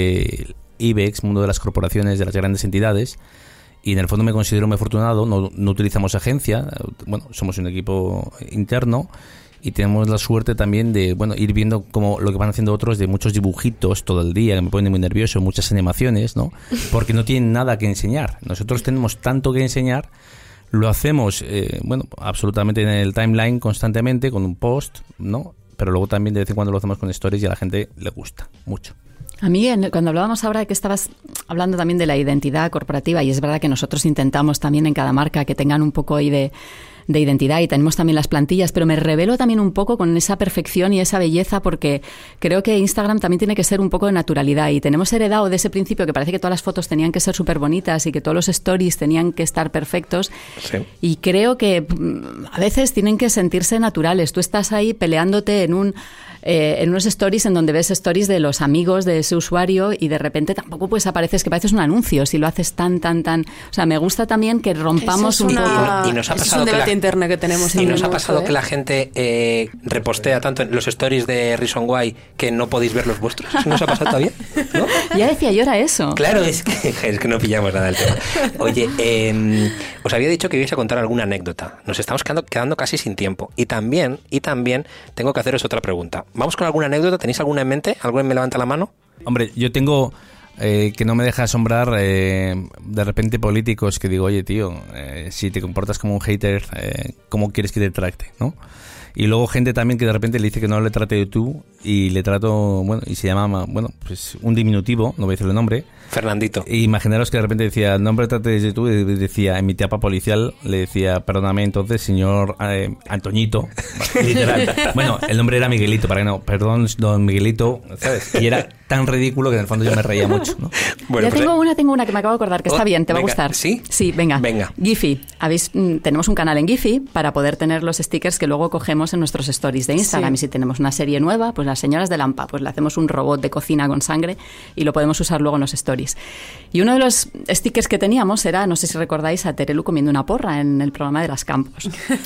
de IBEX, mundo de las corporaciones, de las grandes entidades. Y en el fondo me considero muy afortunado. No, no utilizamos agencia. Bueno, somos un equipo interno. Y tenemos la suerte también de, bueno, ir viendo como lo que van haciendo otros, de muchos dibujitos todo el día, que me ponen muy nervioso, muchas animaciones, ¿no? Porque no tienen nada que enseñar. Nosotros tenemos tanto que enseñar, lo hacemos, eh, bueno, absolutamente en el timeline constantemente, con un post, ¿no? Pero luego también de vez en cuando lo hacemos con stories y a la gente le gusta mucho. A mí, cuando hablábamos ahora que estabas hablando también de la identidad corporativa, y es verdad que nosotros intentamos también en cada marca que tengan un poco ahí de... de identidad y tenemos también las plantillas, pero me revelo también un poco con esa perfección y esa belleza porque creo que Instagram también tiene que ser un poco de naturalidad y tenemos heredado de ese principio que parece que todas las fotos tenían que ser súper bonitas y que todos los stories tenían que estar perfectos sí. Y creo que a veces tienen que sentirse naturales. Tú estás ahí peleándote en un Eh, en unos stories en donde ves stories de los amigos de ese usuario y de repente tampoco pues apareces que pareces un anuncio si lo haces tan, tan, tan... O sea, me gusta también que rompamos es una, un poco... Y nos ha es pasado un debate la, interno que tenemos. Y nos ha mucho, pasado ¿eh? que la gente eh, repostea tanto en los stories de Reason Why que no podéis ver los vuestros. ¿Eso nos ha pasado todavía? ¿No? Ya decía yo, era eso. Claro, es que, es que no pillamos nada del tema. Oye, eh, os había dicho que ibais a contar alguna anécdota. Nos estamos quedando, quedando casi sin tiempo. Y también, y también tengo que haceros otra pregunta. ¿Vamos con alguna anécdota? ¿Tenéis alguna en mente? ¿Alguien me levanta la mano? Hombre, yo tengo eh, que no me deja asombrar eh, de repente políticos que digo, oye tío, eh, si te comportas como un hater, eh, ¿cómo quieres que te trate? ¿No? Y luego gente también que de repente le dice que no le trate de tú y le trato, bueno, y se llama, bueno, pues un diminutivo, no voy a decir el nombre. Fernandito. E imaginaros que de repente decía, no me trate de tú, y decía, en mi etapa policial, le decía, perdóname entonces, señor eh, Antoñito, literal. Bueno, el nombre era Miguelito, para que no, perdón, don Miguelito, ¿sabes? Y era tan ridículo que en el fondo yo me reía mucho, ¿no? Bueno, ya pues tengo eh... una, tengo una que me acabo de acordar, que está oh, bien, te va venga, a gustar. ¿Sí? Sí, venga. Venga. Giphy. ¿Habéis, tenemos un canal en Giphy para poder tener los stickers que luego cogemos en nuestros stories de Instagram. Sí. Y si tenemos una serie nueva, pues las señoras de Lampa, pues le hacemos un robot de cocina con sangre y lo podemos usar luego en los stories. Y uno de los stickers que teníamos era, no sé si recordáis, a Terelu comiendo una porra en el programa de las Campos.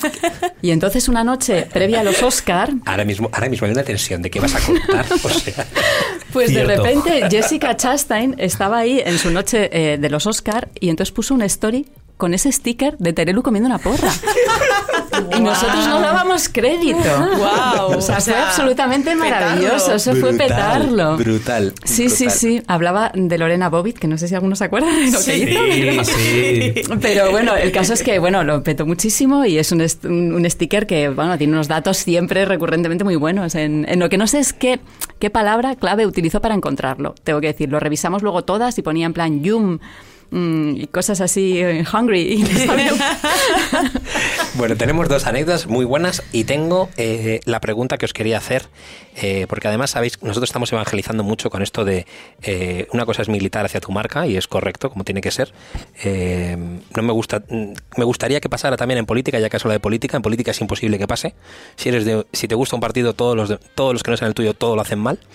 Y entonces una noche previa a los Oscar... Ahora mismo, ahora mismo hay una tensión de qué vas a contar, o sea... Pues cierto. De repente Jessica Chastain estaba ahí en su noche eh, de los Oscar y entonces puso una story con ese sticker de Terelu comiendo una porra. Wow. Y nosotros no dábamos crédito. Wow. O sea, fue absolutamente maravilloso. Eso brutal, fue petarlo. Brutal. Sí, brutal. sí, sí. Hablaba de Lorena Bobbitt, que no sé si alguno se acuerda de lo sí, que hizo. Pero... sí. Pero bueno, el caso es que bueno, lo petó muchísimo y es un, est- un sticker que bueno, tiene unos datos siempre recurrentemente muy buenos. En, en lo que no sé es qué, qué palabra clave utilizó para encontrarlo. Tengo que decir, lo revisamos luego todas y ponía en plan yum. Mm, y cosas así, uh, hungry. Bueno, tenemos dos anécdotas muy buenas y tengo eh, la pregunta que os quería hacer, eh, porque además, sabéis, nosotros estamos evangelizando mucho con esto de eh, una cosa es militar hacia tu marca y es correcto, como tiene que ser. Eh, no me gusta, me gustaría que pasara también en política, ya que has hablado de política. En política es imposible que pase. Si eres de, si te gusta un partido, todos los de, todos los que no sean el tuyo, todo lo hacen mal,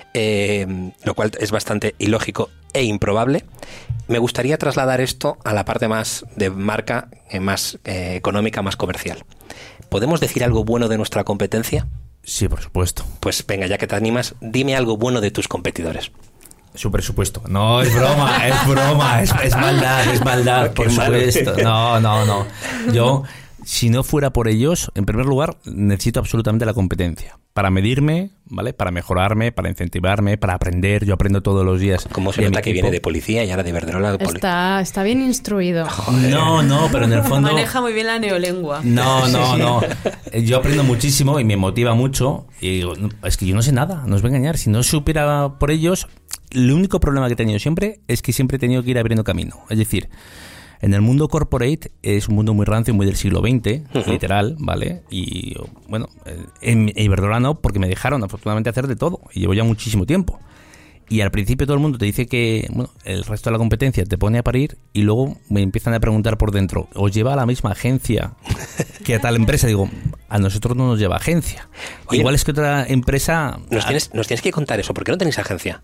eh, lo cual es bastante ilógico e improbable. Me gustaría trasladar esto a la parte más de marca, eh, más eh, económica, más comercial. ¿Podemos decir algo bueno de nuestra competencia? Sí, por supuesto. Pues venga, ya que te animas, dime algo bueno de tus competidores. Su presupuesto. No, es broma, es broma, es, es maldad, es maldad, por supuesto. No, no, no. Yo, si no fuera por ellos, en primer lugar, necesito absolutamente la competencia. Para medirme, ¿vale? Para mejorarme, para incentivarme, para aprender. Yo aprendo todos los días. ¿Cómo se nota que viene de policía y ahora de Iberdrola? De está, está bien instruido. Joder. No, no, pero en el fondo... Maneja muy bien la neolengua. No, no, no. Yo aprendo muchísimo y me motiva mucho. Y digo, es que yo no sé nada, no os voy a engañar. Si no supiera por ellos, el único problema que he tenido siempre es que siempre he tenido que ir abriendo camino. Es decir... En el mundo corporate es un mundo muy rancio, muy del siglo veinte, uh-huh. literal, ¿vale? Y bueno, en Iberdrola no, porque me dejaron afortunadamente hacer de todo y llevo ya muchísimo tiempo. Y al principio todo el mundo te dice que bueno, el resto de la competencia te pone a parir y luego me empiezan a preguntar por dentro, ¿os lleva a la misma agencia que a tal empresa? Digo, a nosotros no nos lleva agencia. Oye, igual es que otra empresa... Nos tienes, nos tienes que contar eso, ¿por qué no tenéis agencia?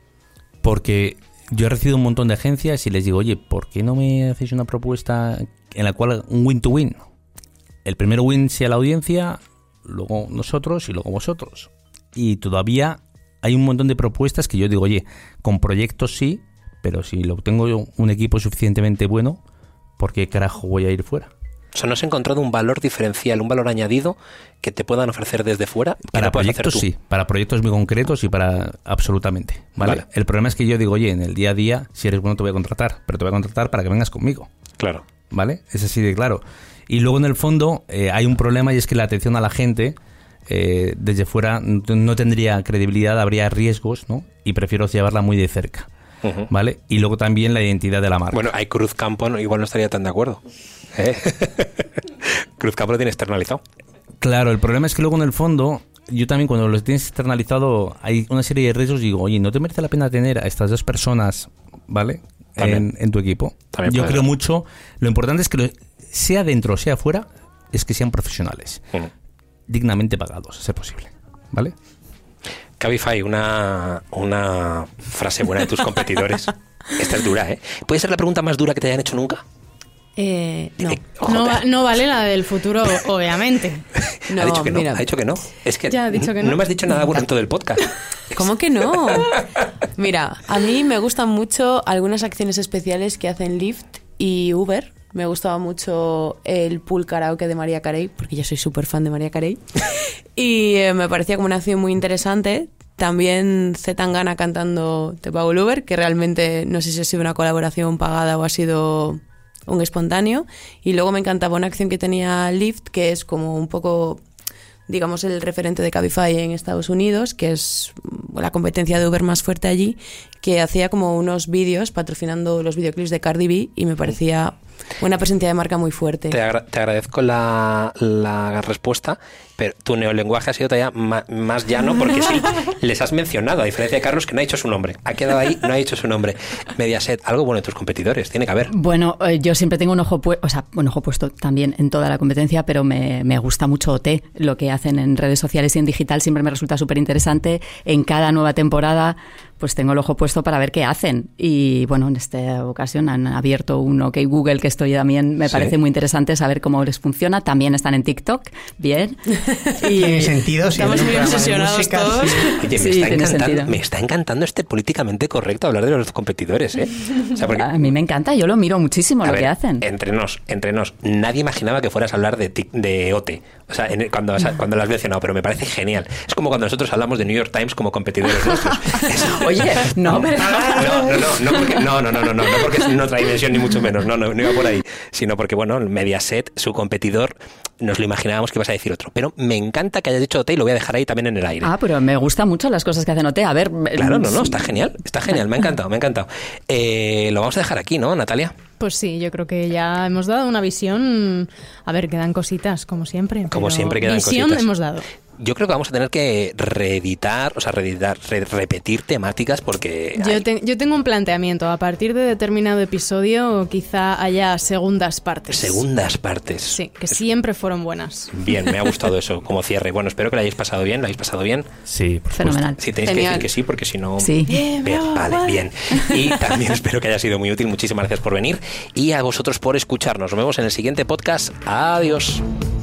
Porque... Yo he recibido un montón de agencias y les digo, oye, ¿por qué no me hacéis una propuesta en la cual un win-to-win? El primero win sea la audiencia, luego nosotros y luego vosotros. Y todavía hay un montón de propuestas que yo digo, oye, con proyectos sí, pero si lo tengo yo un equipo suficientemente bueno, ¿por qué carajo voy a ir fuera? O sea, ¿no has encontrado un valor diferencial, un valor añadido que te puedan ofrecer desde fuera? Para proyectos sí, para proyectos muy concretos y para absolutamente, ¿vale? ¿vale? El problema es que yo digo, oye, en el día a día, si eres bueno te voy a contratar, pero te voy a contratar para que vengas conmigo. Claro. ¿Vale? Es así de claro. Y luego en el fondo eh, hay un problema y es que la atención a la gente eh, desde fuera no tendría credibilidad, habría riesgos, ¿no? Y prefiero llevarla muy de cerca. Uh-huh. ¿Vale? Y luego también la identidad de la marca. Bueno, hay Cruz Campo, igual no estaría tan de acuerdo. ¿Eh? Cruz Campo lo tiene externalizado. Claro, el problema es que luego en el fondo, yo también cuando lo tienes externalizado hay una serie de riesgos y digo, oye, ¿no te merece la pena tener a estas dos personas, ¿vale? En, en tu equipo. También yo creo ser. mucho, lo importante es que lo, sea dentro o sea fuera, es que sean profesionales, uh-huh. dignamente pagados, a ser posible, ¿vale? Cabify, una, una frase buena de tus competidores. Esta es dura, ¿eh? ¿Puede ser la pregunta más dura que te hayan hecho nunca? Eh, no. Eh, no, no vale la del futuro, obviamente. No, ha dicho que no, mira, ha dicho que no. Es que, ya ha dicho que no. No me has dicho nada bueno en todo el podcast. ¿Cómo que no? Mira, a mí me gustan mucho algunas acciones especiales que hacen Lyft y Uber. Me gustaba mucho el pool karaoke de María Carey, porque yo soy súper fan de María Carey. Y eh, me parecía como una acción muy interesante. También C. Tangana cantando Te pago el Uber, que realmente no sé si ha sido una colaboración pagada o ha sido un espontáneo. Y luego me encantaba una acción que tenía Lyft, que es como un poco, digamos, el referente de Cabify en Estados Unidos, que es la competencia de Uber más fuerte allí, que hacía como unos vídeos patrocinando los videoclips de Cardi B y me parecía una presencia de marca muy fuerte. Te, agra- te agradezco la, la respuesta, pero tu neolenguaje ha sido todavía ma- más llano porque sí, les has mencionado, a diferencia de Carlos, que no ha dicho su nombre. Ha quedado ahí, no ha dicho su nombre. Mediaset, algo bueno de tus competidores, tiene que haber. Bueno, eh, yo siempre tengo un ojo, pu- o sea, un ojo puesto también en toda la competencia, pero me, me gusta mucho O T. Lo que hacen en redes sociales y en digital siempre me resulta súper interesante. En cada nueva temporada pues tengo el ojo puesto para ver qué hacen. Y bueno, en esta ocasión han abierto un OK Google, que esto también me parece ¿Sí? muy interesante saber cómo les funciona. También están en TikTok, bien. Y tiene sentido. Estamos muy obsesionados todos. Sí. Oye, me, sí, está encantando, me está encantando este políticamente correcto hablar de los competidores, ¿eh? O sea, porque, a mí me encanta, yo lo miro muchísimo lo ver, que hacen. Entre nos, entre nos, nadie imaginaba que fueras a hablar de, de O T. O sea, en, cuando, cuando lo has mencionado, pero me parece genial. Es como cuando nosotros hablamos de New York Times como competidores nuestros. Es, Oye, no, pero... No, no, no, no, porque, no, no, no, no, no, no porque es en otra dimensión ni mucho menos, no, no, no iba por ahí, sino porque, bueno, Mediaset, su competidor, nos lo imaginábamos que ibas a decir otro, pero me encanta que hayas dicho O T y lo voy a dejar ahí también en el aire. Ah, pero me gustan mucho las cosas que hacen O T, a ver... Claro, no, no, está genial, está genial, me ha encantado, me ha encantado. Eh, lo vamos a dejar aquí, ¿no, Natalia? Pues sí, yo creo que ya hemos dado una visión. A ver, quedan cositas, como siempre. Como siempre quedan visión cositas. hemos dado. Yo creo que vamos a tener que reeditar, o sea, reeditar, re repetir temáticas porque... Yo, te, yo tengo un planteamiento. A partir de determinado episodio quizá haya segundas partes. Segundas partes. Sí, que siempre fueron buenas. Bien, me ha gustado eso como cierre. Bueno, espero que lo hayáis pasado bien. ¿Lo habéis pasado bien? Sí, por fenomenal. Sí, tenéis Genial. que decir que sí, porque si no... Sí. Bien, Bien, bravo, vale, guay. bien. Y también espero que haya sido muy útil. Muchísimas gracias por venir y a vosotros por escucharnos. Nos vemos en el siguiente podcast. Adiós.